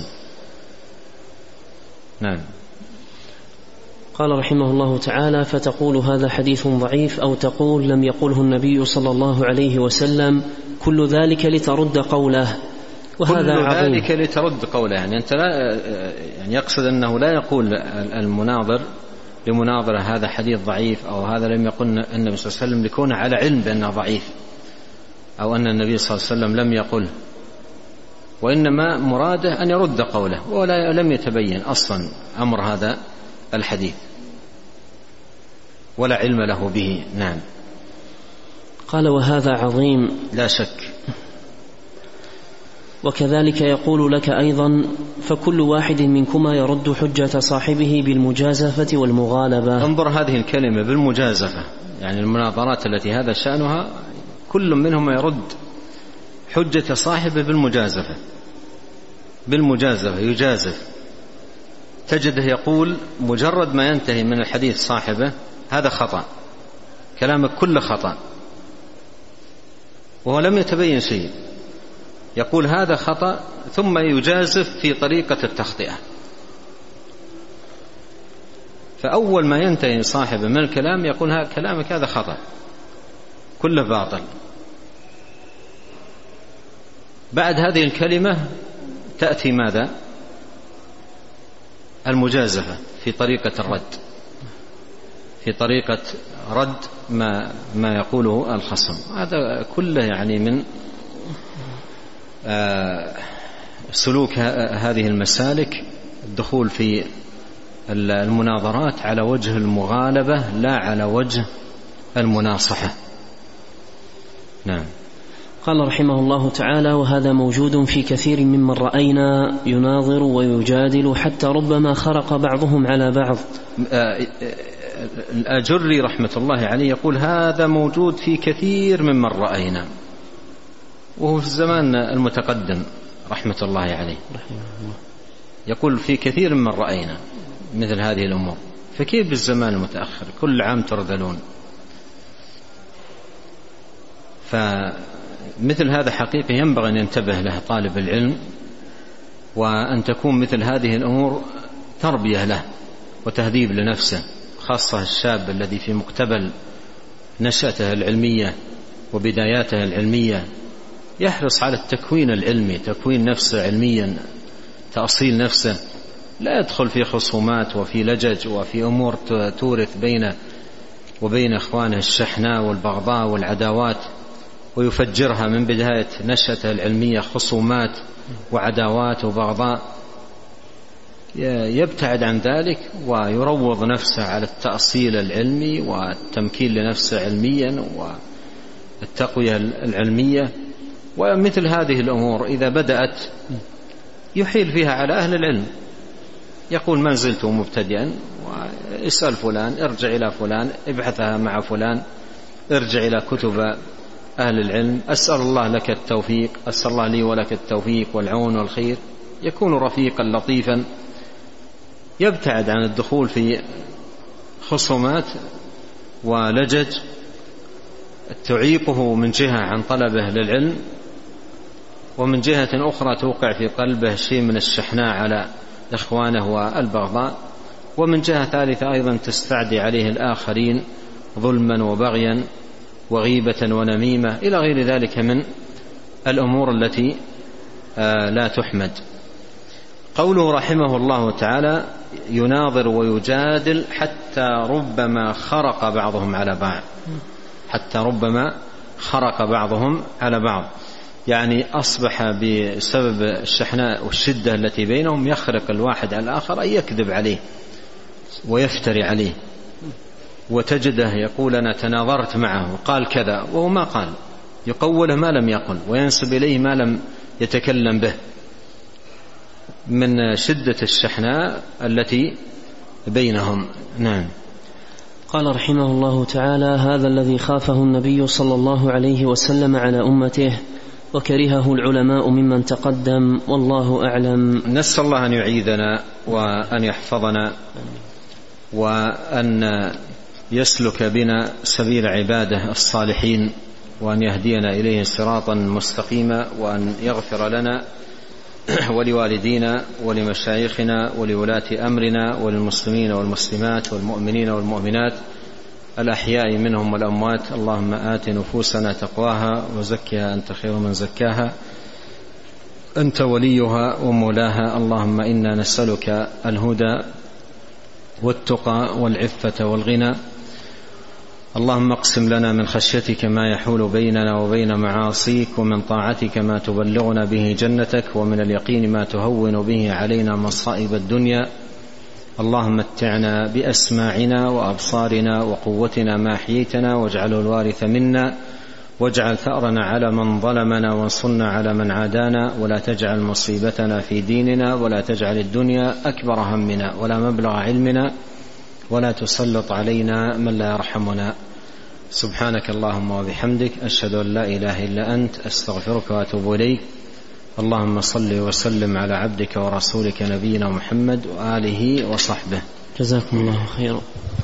نعم. قال رحمه الله تعالى: فتقول هذا حديث ضعيف، أو تقول لم يقله النبي صلى الله عليه وسلم، كل ذلك لترد قوله. كل ذلك لترد قوله. يعني أنت لا يعني يقصد أنه لا يقول المناظر لمناظرة هذا حديث ضعيف أو هذا لم يقل النبي صلى الله عليه وسلم لكونه على علم بأنه ضعيف أو أن النبي صلى الله عليه وسلم لم يقل، وإنما مراده أن يرد قوله ولا لم يتبين أصلا أمر هذا الحديث ولا علم له به. نعم. قال وهذا عظيم لا شك. وكذلك يقول لك أيضا فكل واحد منكما يرد حجة صاحبه بالمجازفة والمغالبة. انظر هذه الكلمة بالمجازفة، يعني المناظرات التي هذا شأنها كل منهما يرد حجة صاحبه بالمجازفة يجازف. تجده يقول مجرد ما ينتهي من الحديث صاحبه هذا خطأ، كلامك كله خطأ، وهو لم يتبين شيء، يقول هذا خطأ ثم يجازف في طريقة التخطئة. فأول ما ينتهي صاحبه من الكلام يقول كلامك هذا خطأ كله باطل. بعد هذه الكلمة تأتي ماذا؟ المجازفة في طريقة الرد، في طريقة رد ما يقوله الخصم. هذا كله يعني من سلوك هذه المسالك، الدخول في المناظرات على وجه المغالبة لا على وجه المناصحة. نعم. قال رحمه الله تعالى وهذا موجود في كثير ممن رأينا يناظر ويجادل حتى ربما خرق بعضهم على بعض. الأجري رحمة الله عليه يقول هذا موجود في كثير ممن رأينا، وهو في الزمان المتقدم رحمة الله عليه، يقول في كثير ممن رأينا مثل هذه الأمور، فكيف بالزمان المتأخر كل عام ترذلون؟ فمثل هذا حقيقة ينبغي أن ينتبه له طالب العلم، وأن تكون مثل هذه الأمور تربية له وتهذيب لنفسه، خاصة الشاب الذي في مقتبل نشأته العلمية وبداياته العلمية، يحرص على التكوين العلمي، تكوين نفسه علميا، تأصيل نفسه، لا يدخل في خصومات وفي لجج وفي أمور تورث بينه وبين إخوانه الشحناء والبغضاء والعداوات، ويفجرها من بداية نشأته العلمية خصومات وعداوات وبغضاء. يبتعد عن ذلك ويروض نفسه على التأصيل العلمي والتمكين لنفسه علميا والتقوية العلمية. ومثل هذه الأمور إذا بدأت يحيل فيها على أهل العلم، يقول ما زلت مبتدئا، واسأل فلان، ارجع إلى فلان، ابحثها مع فلان، ارجع إلى كتب أهل العلم، أسأل الله لك التوفيق، أسأل الله لي ولك التوفيق والعون والخير. يكون رفيقا لطيفا، يبتعد عن الدخول في خصومات ولجج تعيقه من جهة عن طلبه للعلم، ومن جهة أخرى توقع في قلبه شيء من الشحناء على إخوانه والبغضاء، ومن جهة ثالثة أيضا تستعدي عليه الآخرين ظلما وبغيا وغيبة ونميمة إلى غير ذلك من الأمور التي لا تحمد. قوله رحمه الله تعالى يناظر ويجادل حتى ربما خرق بعضهم على بعض، حتى ربما خرق بعضهم على بعض، يعني أصبح بسبب الشحناء والشدة التي بينهم يخرق الواحد على الآخر، أي يكذب عليه ويفتري عليه، وتجده يقول أنا تناظرت معه وقال كذا وهو ما قال، يقوله ما لم يقل وينسب إليه ما لم يتكلم به، من شدة الشحناء التي بينهم. نعم. قال رحمه الله تعالى هذا الذي خافه النبي صلى الله عليه وسلم على أمته وكرهه العلماء ممن تقدم، والله أعلم. نسأل الله أن يعيذنا وأن يحفظنا وأن يسلك بنا سبيل عباده الصالحين، وأن يهدينا إليه صراطا مستقيما، وأن يغفر لنا ولوالدينا ولمشايخنا ولولاة أمرنا وللمسلمين والمسلمات والمؤمنين والمؤمنات الأحياء منهم والأموات. اللهم آت نفوسنا تقواها وزكها أنت خير من زكاها، أنت وليها ومولاها. اللهم إنا نسألك الهدى والتقى والعفة والغنى. اللهم اقسم لنا من خشيتك ما يحول بيننا وبين معاصيك، ومن طاعتك ما تبلغنا به جنتك، ومن اليقين ما تهون به علينا مصائب الدنيا. اللهم متعنا بأسماعنا وأبصارنا وقوتنا ما أحييتنا، واجعله الوارث منا، واجعل ثأرنا على من ظلمنا، وانصرنا على من عادانا، ولا تجعل مصيبتنا في ديننا، ولا تجعل الدنيا أكبر همنا ولا مبلغ علمنا، ولا تسلط علينا من لا يرحمنا. سبحانك اللهم وبحمدك، أشهد أن لا إله إلا أنت، أستغفرك وأتوب إليك. اللهم صل وسلم على عبدك ورسولك نبينا محمد وآله وصحبه. جزاكم الله خيرا.